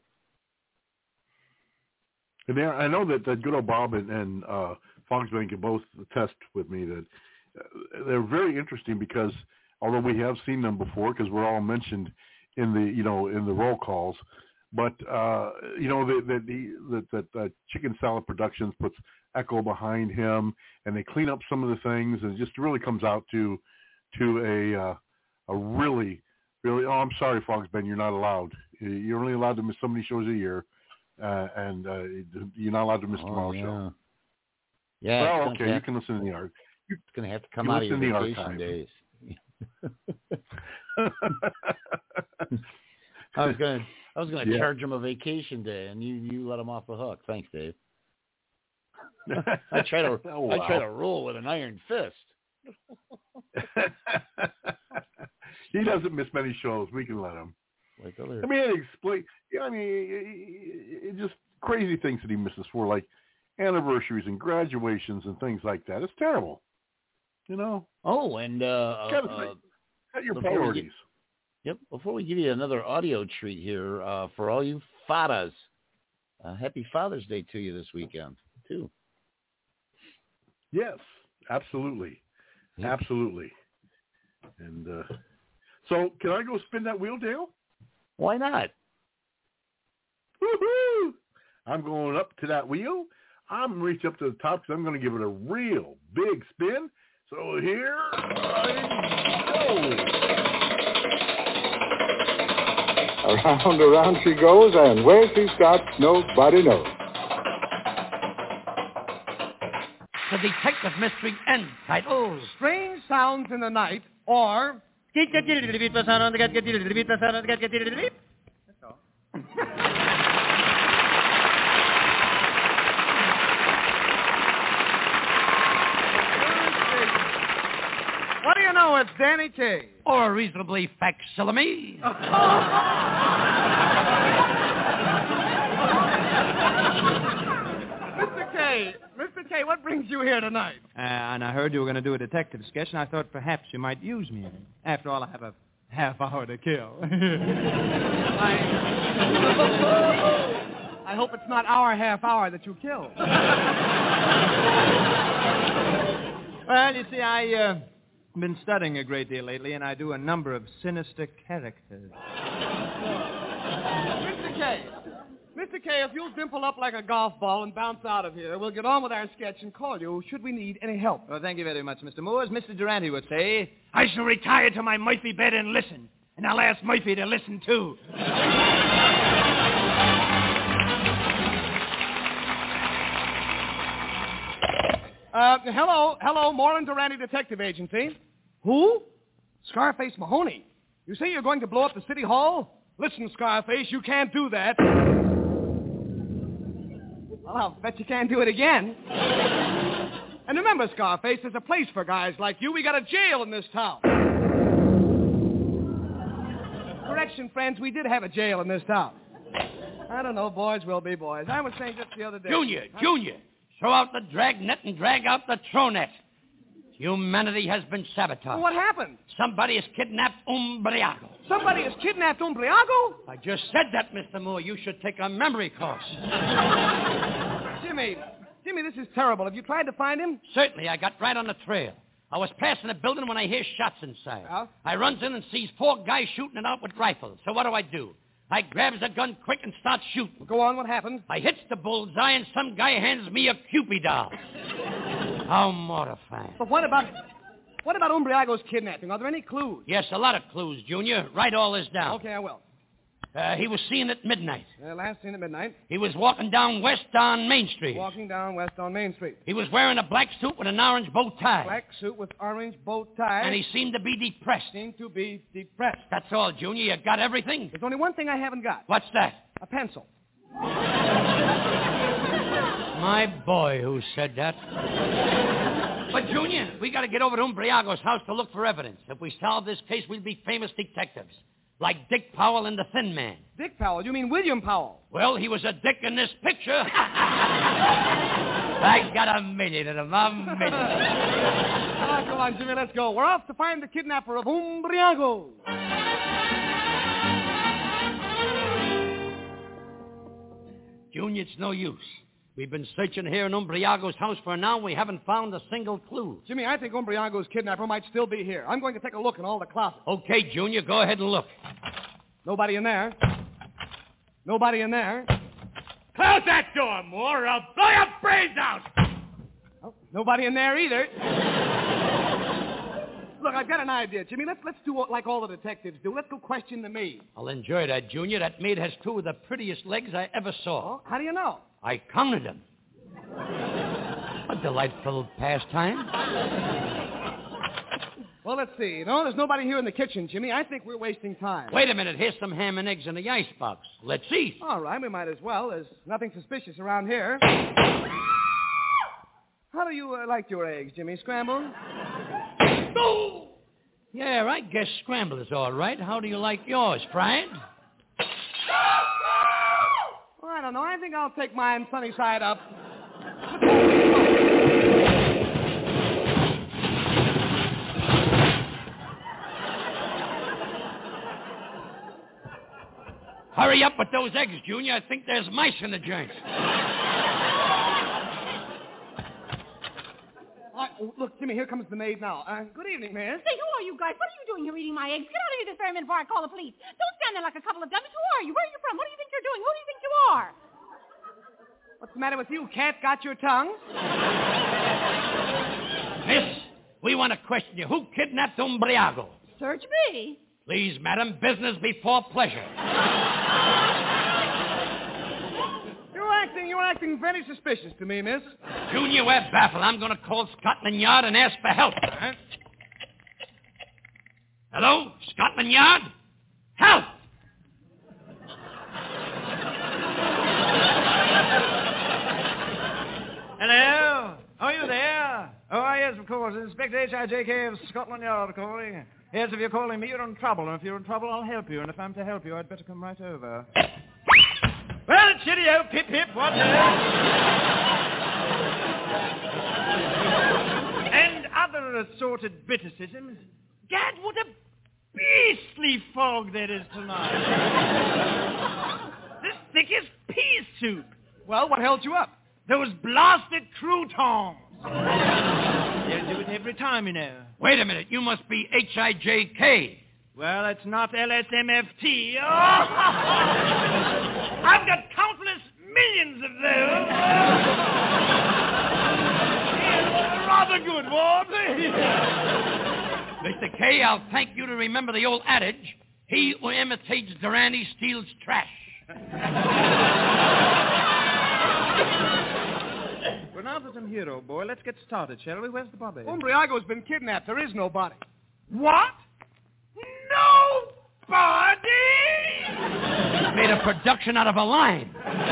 And there, I know that, that good old Bob and, and uh, Foxbank can both attest with me that uh, they're very interesting because although we have seen them before, because we're all mentioned in the you know in the roll calls, but uh, you know that that the that, that uh, Chicken Salad Productions puts Echo behind him, and they clean up some of the things, and it just really comes out to to a uh, a really really. Oh, I'm sorry, Foxbank, you're not allowed. You're only allowed to miss so many shows a year. Uh, and uh, you're not allowed to miss Oh, tomorrow's yeah. show. Yeah, well, it's okay, have, you can listen in the art. It's going to have to come you out of your listen in the vacation archive. days. I was going to I was going to Yeah. charge him a vacation day, and you, you let him off the hook. Thanks, Dave. I try to Oh, I try wow. to rule with an iron fist. He doesn't miss many shows. We can let him. Like other. I mean, it explain. Yeah, I mean, it, it just crazy things that he misses for, like anniversaries and graduations and things like that. It's terrible. You know. Oh, and uh, Gotta uh, set- set your before we priorities. get- Yep. Before we give you another audio treat here, uh, for all you fathers, uh, happy Father's Day to you this weekend too. Yes, absolutely, Yep. absolutely. And uh, so, can I go spin that wheel, Dale? Why not? Woohoo! I'm going up to that wheel. I'm going to reach up to the top because I'm going to give it a real big spin. So here I go. Around, around she goes, and where she stops, nobody knows. The detective mystery end title: Strange Sounds in the Night, or That's all. What do you know? It's Danny Kaye. Or a reasonably facsimile. Mister Kaye, Mister Kaye, what brings you here tonight? Uh, and I heard you were going to do a detective sketch, and I thought perhaps you might use me. After all, I have a half hour to kill. I, I hope it's not our half hour that you killed. Well, you see, I've uh, been studying a great deal lately, and I do a number of sinister characters. Mister K, Mister K, if you'll dimple up like a golf ball and bounce out of here, we'll get on with our sketch and call you should we need any help. Well, thank you very much, Mister Moore. As Mister Durante would say, I shall retire to my Murphy bed and listen, and I'll ask Murphy to listen too. Uh, hello, hello, Moreland Durante Detective Agency. Who? Scarface Mahoney. You say you're going to blow up the city hall? Listen, Scarface, you can't do that. Well, I'll bet you can't do it again. And remember, Scarface, there's a place for guys like you. We got a jail in this town. Correction, friends, we did have a jail in this town. I don't know, boys will be boys. I was saying just the other day... Junior, Huh? Junior, throw out the dragnet and drag out the throw-net. Humanity has been sabotaged. Well, what happened? Somebody has kidnapped Umbriago. Somebody has kidnapped Umbriago? I just said that, Mister Moore. You should take a memory course. Jimmy, Jimmy, this is terrible. Have you tried to find him? Certainly. I got right on the trail. I was passing a building when I hear shots inside. Well? I runs in and sees four guys shooting it out with rifles. So what do I do? I grabs a gun quick and starts shooting. Well, go on, what happened? I hits the bullseye and some guy hands me a Cupid doll. How mortifying. But what about... What about Umbriago's kidnapping? Are there any clues? Yes, a lot of clues, Junior. Write all this down. Okay, I will. Uh, he was seen at midnight. Uh, last seen at midnight. He was walking down west on Main Street. Walking down west on Main Street. He was wearing a black suit with an orange bow tie. Black suit with orange bow tie. And he seemed to be depressed. Seemed to be depressed. That's all, Junior. You got everything? There's only one thing I haven't got. What's that? A pencil. My boy, who said that? But, Junior, we got to get over to Umbriago's house to look for evidence. If we solve this case, we'll be famous detectives. Like Dick Powell and the Thin Man. Dick Powell? You mean William Powell? Well, he was a dick in this picture. I got a million of them, a million. Oh, come on, Jimmy, let's go. We're off to find the kidnapper of Umbriago. Junior, it's no use. We've been searching here in Umbriago's house for an hour. We haven't found a single clue. Jimmy, I think Umbriago's kidnapper might still be here. I'm going to take a look in all the closets. Okay, Junior, go ahead and look. Nobody in there. Nobody in there. Close that door, Moore, or I'll blow your brains out. Oh, nobody in there either. Look, I've got an idea, Jimmy. Let's let's do like all the detectives do. Let's go question the maid. I'll enjoy that, Junior. That maid has two of the prettiest legs I ever saw. Oh, how do you know? I counted them. A delightful pastime. Well, let's see. No, there's nobody here in the kitchen, Jimmy. I think we're wasting time. Wait a minute. Here's some ham and eggs in the icebox. Let's eat. All right, we might as well. There's nothing suspicious around here. How do you uh, like your eggs, Jimmy? Scrambled? No! Yeah, I guess scrambled is all right. How do you like yours, fried? Well, I don't know. I think I'll take mine sunny side up. Hurry up with those eggs, Junior. I think there's mice in the joint. Uh, look, Jimmy, here comes the maid now. Uh, good evening, miss. Say, who are you guys? What are you doing here eating my eggs? Get out of here this very minute before I call the police. Don't stand there like a couple of dummies. Who are you? Where are you from? What do you think you're doing? Who do you think you are? What's the matter with you, cat? Got your tongue? Miss, we want to question you. Who kidnapped Umbriago? Search me. Please, madam, business before pleasure. You're acting, you're acting very suspicious to me, miss. Junior, we're baffled. I'm going to call Scotland Yard and ask for help. Huh? Hello? Scotland Yard? Help! Hello? Are you there? Oh, yes, of course. Inspector H I J K of Scotland Yard calling. Yes, if you're calling me, you're in trouble. And if you're in trouble, I'll help you. And if I'm to help you, I'd better come right over. Well, cheerio, pip, pip, what the... And other assorted Briticisms. Gad, what a beastly fog there is tonight. This thick as pea soup. Well, what held you up? Those blasted croutons. They'll do it every time, you know. Wait a minute. You must be H I J K. Well, it's not L S M F T. Oh! I've got countless millions of those. Rather good, Ward. Mister K, I'll thank you to remember the old adage, he who imitates Durante steals trash. Well, now that I'm here, old boy, let's get started, shall we? Where's the body? Umbriago's been kidnapped. There is no body. What? Nobody? Made a production out of a line.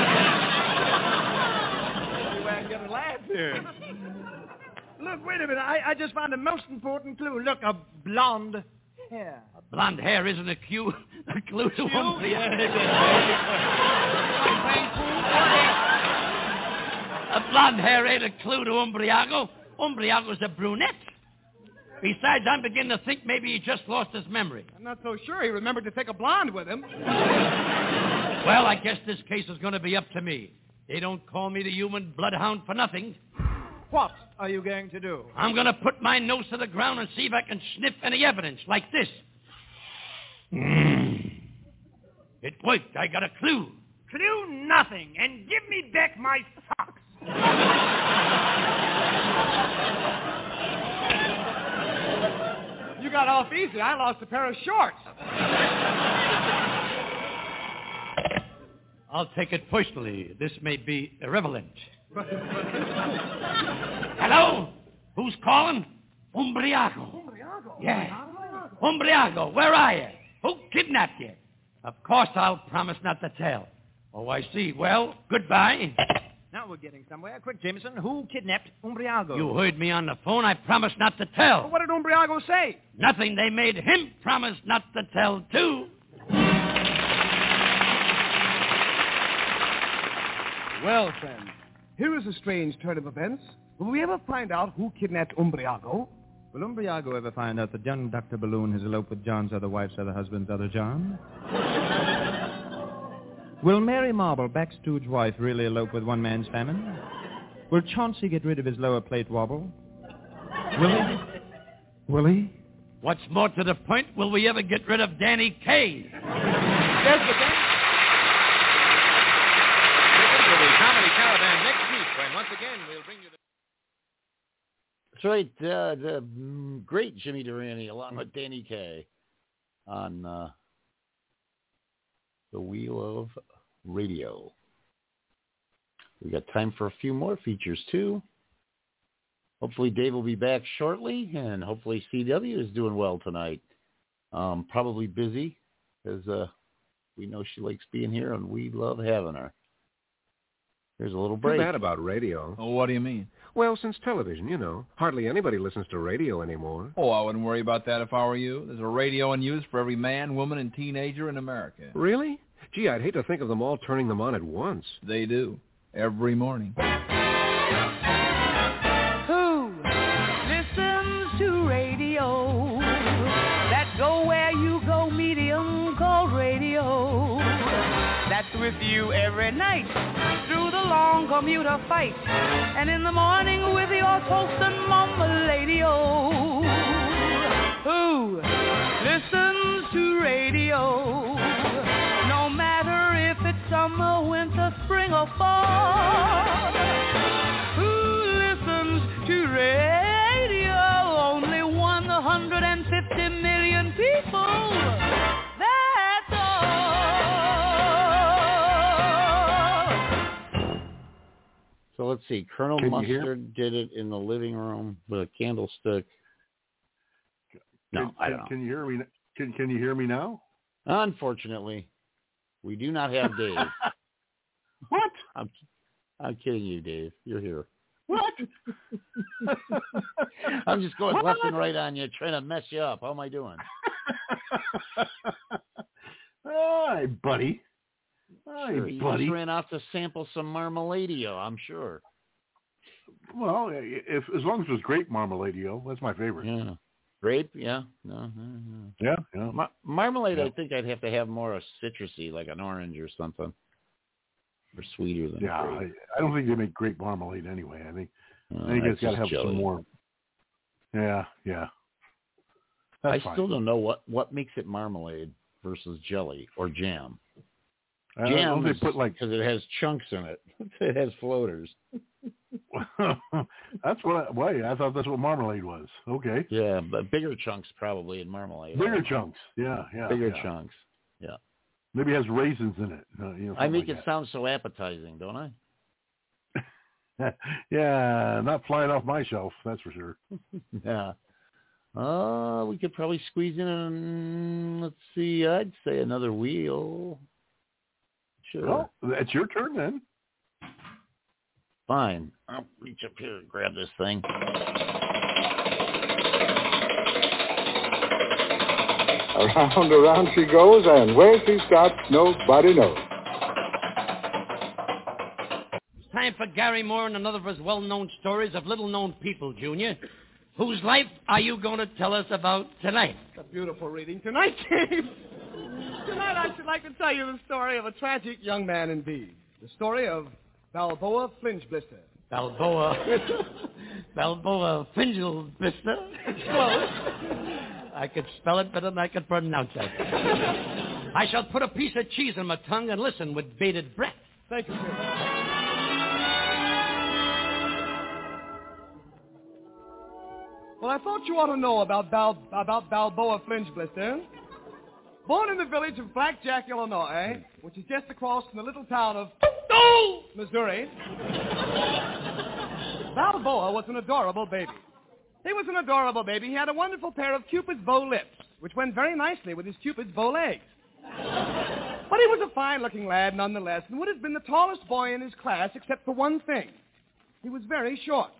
I'm going to laugh here. Look, wait a minute. I, I just found a most important clue. Look, a blonde hair. A blonde hair isn't a cue, a clue to Umbriago. A blonde hair ain't a clue to Umbriago. Umbriago's a brunette. Besides, I'm beginning to think maybe he just lost his memory. I'm not so sure he remembered to take a blonde with him. Well, I guess this case is going to be up to me. They don't call me the human bloodhound for nothing. What are you going to do? I'm going to put my nose to the ground and see if I can sniff any evidence, like this. Mm. It worked. I got a clue. Clue nothing, and give me back my socks. You got off easy. I lost a pair of shorts. I'll take it personally. This may be irrelevant. Hello? Who's calling? Umbriago. Umbriago? Yeah. Umbriago, where are you? Who kidnapped you? Of course I'll promise not to tell. Oh, I see. Well, goodbye. Now we're getting somewhere. Quick, Jameson. Who kidnapped Umbriago? You heard me on the phone. I promised not to tell. Well, what did Umbriago say? Nothing. They made him promise not to tell, too. Well, friends, here is a strange turn of events. Will we ever find out who kidnapped Umbriago? Will Umbriago ever find out that young Doctor Balloon has eloped with John's other wife's other husband's other John? Will Mary Marble, Backstooge wife, really elope with one man's famine? Will Chauncey get rid of his lower plate wobble? Will he? Will he? What's more to the point, will we ever get rid of Danny Kaye? Yes, but then... Listen to the Comedy Caravan next week when once again we'll bring you the... That's right. Uh, the mm, great Jimmy Durante along with Danny Kaye on uh, the Wheel of Radio. We got time for a few more features, too. Hopefully Dave will be back shortly, and hopefully C W is doing well tonight. Um, probably busy, because uh, we know she likes being here, and we love having her. Here's a little break. Too bad about radio. Oh, what do you mean? Well, since television, you know, hardly anybody listens to radio anymore. Oh, I wouldn't worry about that if I were you. There's a radio in use for every man, woman, and teenager in America. Really? Gee, I'd hate to think of them all turning them on at once. They do. Every morning. Who listens to radio? That go where you go medium called radio. That's with you every night through the long commuter fight. And in the morning with your toast and mama lady-o. Who listens to radio? No matter if it's summer, winter, spring, or fall. Who listens to radio? Only one hundred fifty million people. That's all. So let's see. Colonel Can you hear? Mustard did it in the living room with a candlestick. No, can, I don't know. Can you hear me? Can Can you hear me now? Unfortunately, we do not have Dave. What? I'm, I'm kidding you, Dave. You're here. What? I'm just going What? left and right on you, trying to mess you up. How am I doing? Hi, buddy. Hi, Sure, you buddy. just ran out to sample some Marmaladio, I'm sure. Well, if as long as it was grape marmaladio, that's my favorite. Yeah. Grape? Yeah. No. no, no. Yeah, yeah. Mar- marmalade, Yeah. I think I'd have to have more of citrusy, like an orange or something. or sweeter than yeah, grape. I, I don't think they make grape marmalade anyway. I think Uh, I think that's it's got to just have jelly. some more. Yeah, yeah. That's I fine. still don't know what, what makes it marmalade versus jelly or jam. I don't Jam know if is they put like because it has chunks in it. It has floaters. That's what. I, wait, I thought that's what marmalade was. Okay. Yeah, but bigger chunks probably in marmalade. Bigger chunks. Yeah, yeah. Bigger yeah. chunks. Yeah. Maybe it has raisins in it. Uh, you know, I make like it sound so appetizing, don't I? that. Yeah, not flying off my shelf. That's for sure. Yeah. Uh, we could probably squeeze in, um, let's see, I'd say another wheel. Sure. Well, it's your turn then. Fine. I'll reach up here and grab this thing. Around, around she goes, and where she stops, nobody knows. It's time for Gary Moore and another of his well-known stories of little-known people, Junior. Whose life are you going to tell us about tonight? It's a beautiful reading tonight, James. Tonight I should like to tell you the story of a tragic young man indeed. The story of Balboa Flinge Blister. Balboa. Balboa Fingel Blister. Close. I could spell it better than I could pronounce it. I shall put a piece of cheese on my tongue and listen with bated breath. Thank you, James. Well, I thought you ought to know about Bal- about Balboa Flinge Blister. Born in the village of Blackjack, Illinois, which is just across from the little town of oh! Missouri, Balboa was an adorable baby. He was an adorable baby. He had a wonderful pair of Cupid's bow lips, which went very nicely with his Cupid's bow legs. But he was a fine-looking lad nonetheless, and would have been the tallest boy in his class except for one thing. He was very short.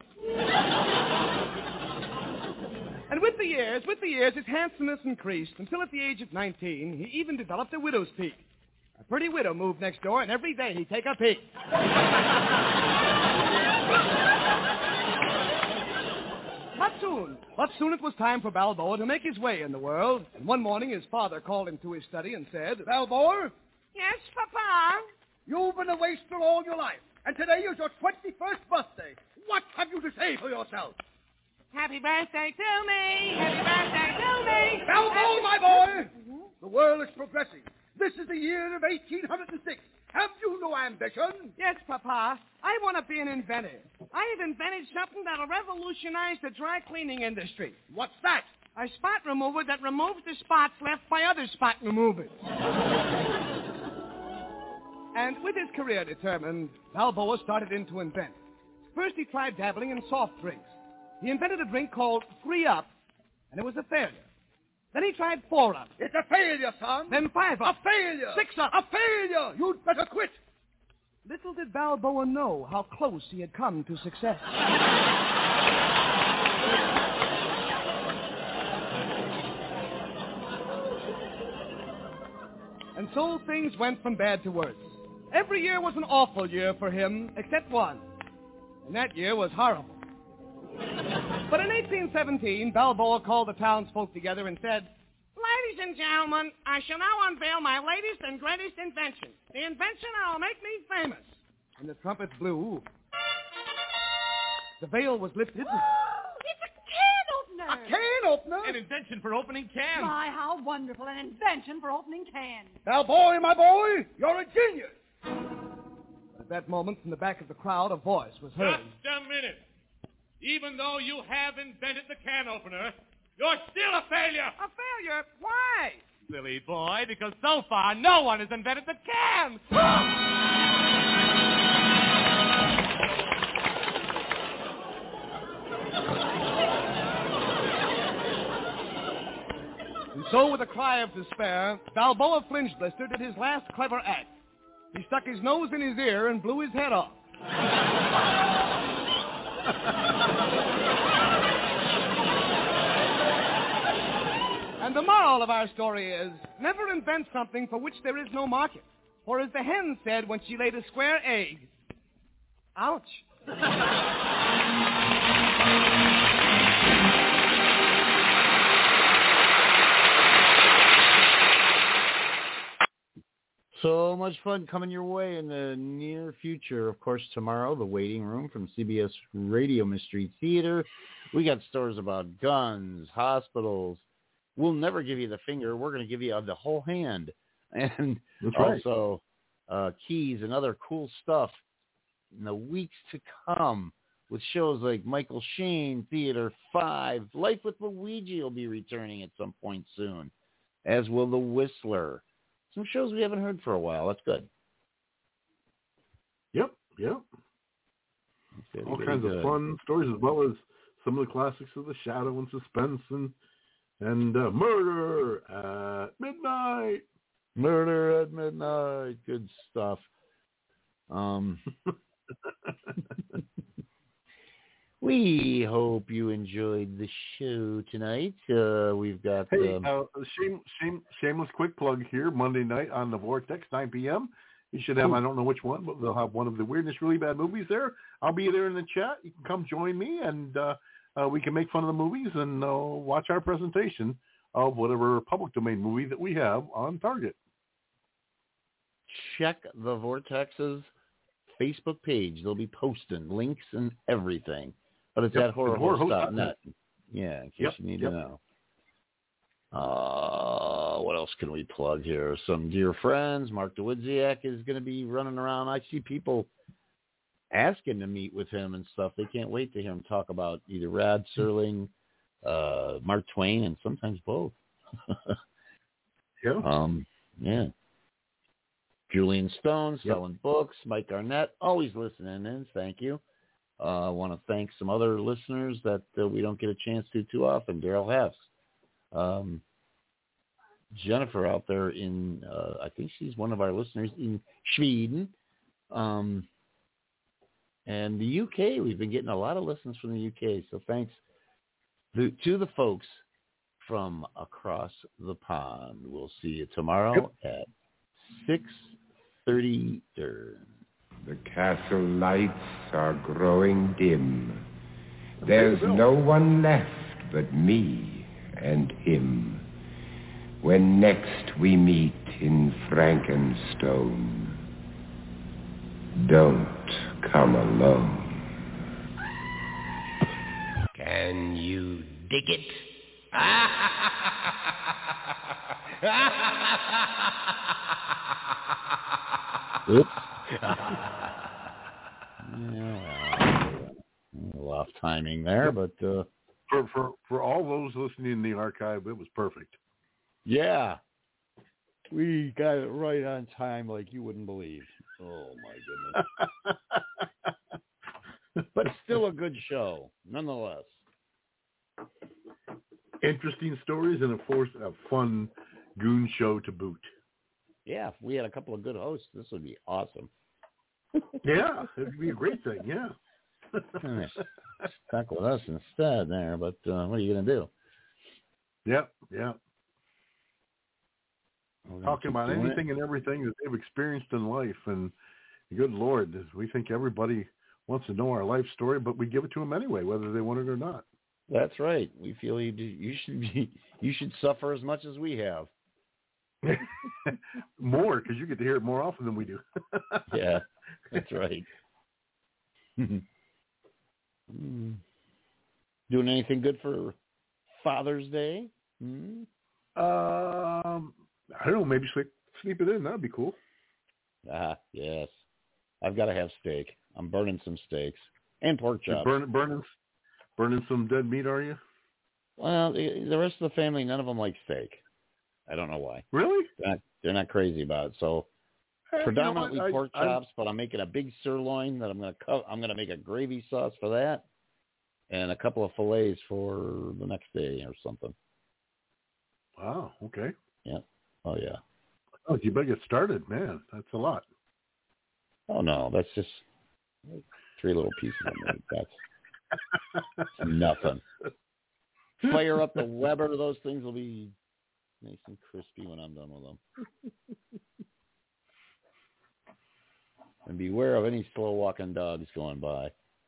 And with the years, with the years, his handsomeness increased until at the age of nineteen, he even developed a widow's peak. A pretty widow moved next door, and every day he'd take a peek. But soon, but soon it was time for Balboa to make his way in the world. And one morning his father called him to his study and said, Balboa? Yes, Papa? You've been a waster all your life, and today is your twenty-first birthday. What have you to say for yourself? Happy birthday to me! Happy birthday to me! Balboa, my boy! Mm-hmm. The world is progressing. This is the year of eighteen oh six. Have you no ambition? Yes, Papa. I want to be an inventor. I have invented something that'll revolutionize the dry cleaning industry. What's that? A spot remover that removes the spots left by other spot removers. And with his career determined, Balboa started in to invent. First he tried dabbling in soft drinks. He invented a drink called Three Up, and it was a failure. Then he tried Four Up. It's a failure, son. Then Five Up. A failure. Six Up. A failure. You'd better quit. Little did Balboa know how close he had come to success. And so things went from bad to worse. Every year was an awful year for him, except one. And that year was horrible. But in eighteen seventeen, Balboa called the townsfolk together and said, Ladies and gentlemen, I shall now unveil my latest and greatest invention. The invention that'll make me famous. And the trumpets blew. The veil was lifted. It's a can opener! A can opener? An invention for opening cans. My, how wonderful. An invention for opening cans. Balboa, my boy, you're a genius. At that moment, from the back of the crowd, a voice was heard. Just a minute. Even though you have invented the can opener, you're still a failure. A failure? Why? Silly boy, because so far no one has invented the can. And so, with a cry of despair, Balboa Flinge Blister did his last clever act. He stuck his nose in his ear and blew his head off. And the moral of our story is, never invent something for which there is no market. For as the hen said when she laid a square egg, ouch. So much fun coming your way in the near future. Of course, tomorrow, The Waiting Room from C B S Radio Mystery Theater. We got stories about guns, hospitals. We'll never give you the finger. We're going to give you the whole hand. And That's right. also uh, keys and other cool stuff in the weeks to come with shows like Michael Sheen, Theater five. Life with Luigi will be returning at some point soon, as will The Whistler. Some shows we haven't heard for a while. That's good. Yep, yep. Very, All very kinds good. of fun stories, as well as some of the classics of The Shadow and Suspense and and uh, Murder at Midnight. Murder at Midnight. Good stuff. Um, we hope you enjoyed the show tonight. Uh, we've got... Hey, um, uh, shame, shame, shameless quick plug here, Monday night on the Vortex, nine p.m. You should have, Ooh. I don't know which one, but they'll have one of the weirdest, really bad movies there. I'll be there in the chat. You can come join me, and uh, uh, we can make fun of the movies and uh, watch our presentation of whatever public domain movie that we have on Target. check the Vortex's Facebook page. They'll be posting links and everything. But it's Yep, at horror the horror host host dot dot net. net. Yeah, in case Yep, you need yep. to know. Uh, what else can we plug here? Some dear friends. Mark DeWidziak is going to be running around. I see people asking to meet with him and stuff. They can't wait to hear him talk about either Rad Serling, uh, Mark Twain, and sometimes both. yeah. Um, yeah. Julian Stone, Yep. selling books. Mike Arnett, always listening in. Thank you. Uh, I want to thank some other listeners that uh, we don't get a chance to too often. Daryl Heffs. Um, Jennifer out there in, uh, I think she's one of our listeners in Sweden. Um, and the U K, we've been getting a lot of listens from the U K. So thanks to, to the folks from across the pond. We'll see you tomorrow Yep. at six thirty Eastern. The castle lights are growing dim. There's no one left but me and him. When next we meet in Frankenstone, don't come alone. Can you dig it? Oops. Yeah, well, a little off timing there, but uh, For, for, for all those listening in the archive, it was perfect. yeah, we got it right on time like you wouldn't believe. Oh, my goodness. But still a good show, nonetheless. Interesting stories and, of course, a fun goon show to boot. Yeah, if we had a couple of good hosts, this would be awesome. Yeah, it would be a great thing, yeah. Kinda stuck with us instead there, but uh, what are you going to do? Yep, yeah. We're gonna Talking keep about doing anything it. and everything that they've experienced in life, and good Lord, we think everybody wants to know our life story, but we give it to them anyway, whether they want it or not. That's right. We feel you, do, you should be, you should suffer as much as we have. More, because you get to hear it more often than we do. Yeah, that's right. Hmm. Doing anything good for Father's Day? Hmm? Um, I don't know, maybe sleep, sleep it in. That'd be cool. Ah, yes. I've got to have steak. I'm burning some steaks and pork You're chops. burning, burning, burning some dead meat, are you? Well, the, the rest of the family, none of them like steak. I don't know why. Really? They're not, they're not crazy about it. So Hey, predominantly you know what? I- pork I'm- chops, but I'm making a big sirloin that I'm going to cut. I'm going to make a gravy sauce for that, and a couple of fillets for the next day or something. Wow. Okay. Yeah. Oh yeah. Oh, you better get started, man. That's a lot. Oh no, that's just three little pieces of meat. That's nothing. Fire up the Weber. Those things will be nice and crispy when I'm done with them. And beware of any slow walking dogs going by.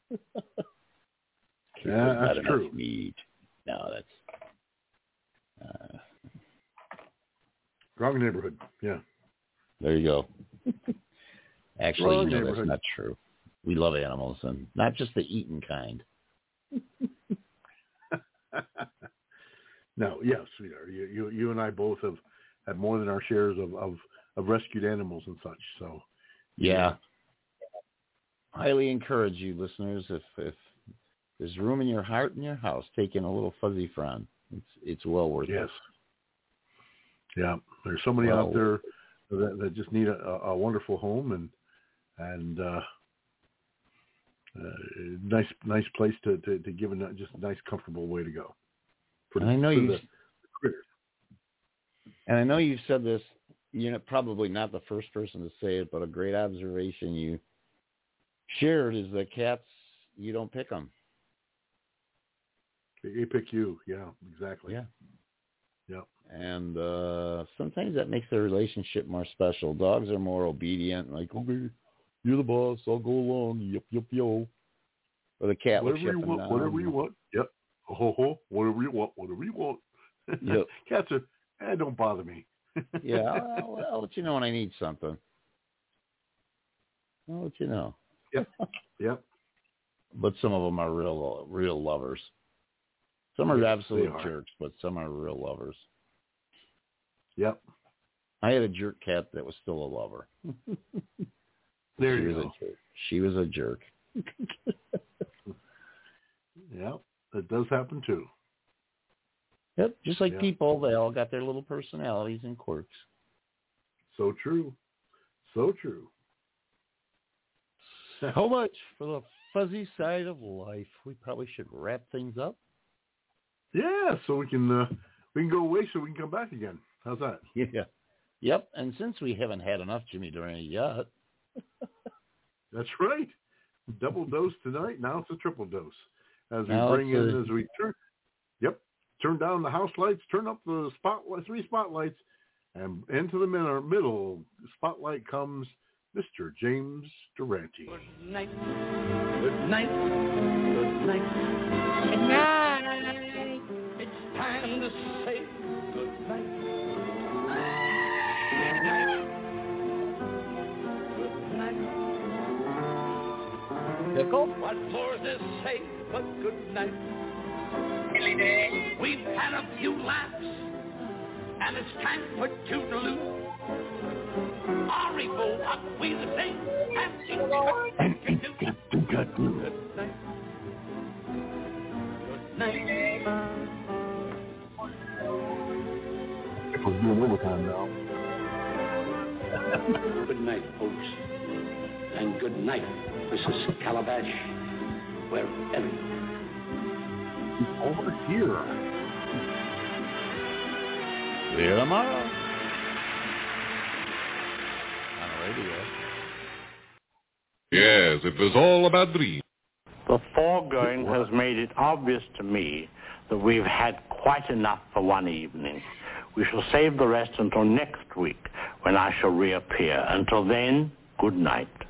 Yeah, that's Not true. enough meat. No, that's uh, Wrong neighborhood. Yeah. There you go. Actually, Wrong you know, that's neighborhood. not true. We love animals, and not just the eating kind. No, yes, sweetheart. You, you, you and I both have had more than our shares of, of, of rescued animals and such. So, Yeah. Highly encourage you, listeners, if if there's room in your heart and your house, take in a little fuzzy friend. It's it's well worth yes. it. Yeah, there's somebody Well, out there that, that just need a, a wonderful home and and uh, uh, nice nice place to, to, to give a just a nice comfortable way to go. For And I know for you. the critters. And I know you've said this. You're not, probably not the first person to say it, but a great observation you shared is that cats, you don't pick them. They pick you. Yeah, exactly. Yeah. Yep. And uh, sometimes that makes the relationship more special. Dogs are more obedient, like, okay, you're the boss, I'll go along, yep, yep, yo. Or the cat will Whatever you shut want, them whatever down. you want. Yep. Ho, ho, ho. Whatever you want, whatever you want. Yep. Cats are, eh, don't bother me. Yeah, I'll, I'll let you know when I need something. I'll let you know. Yep. Yep. But some of them are real, real lovers. Some are Yes, absolute they are. jerks, but some are real lovers. Yep. I had a jerk cat that was still a lover. There she you was go. A jerk. She was a jerk. Yeah, that does happen too. Yep, just like Yeah. people, they all got their little personalities and quirks. So true. So true. How much for the fuzzy side of life? We probably should wrap things up. Yeah, so we can uh, we can go away so we can come back again. How's that? Yeah. Yep, and since we haven't had enough Jimmy Durante yet. That's right. Double dose tonight. Now it's a triple dose. As we Now bring it's in, a- as we turn, yep, turn down the house lights, turn up the spotlight, three spotlights, and into the middle, middle spotlight comes Mister James Durante. Good night. Good night. Good night. Good night. It's time to say good night. Good night. Good night. Pickle? What more to say but good night? We've had a few laughs, and it's time for toodaloo. Arrivo, up we the sing, and good night. Good night. We're doing overtime now. Good night, folks. And good night, Missus Calabash, wherever you are. Over here. See you tomorrow. On the radio. Yes, it was all a bad dream. The foregoing has made it obvious to me that we've had quite enough for one evening. We shall save the rest until next week, when I shall reappear. Until then, good night.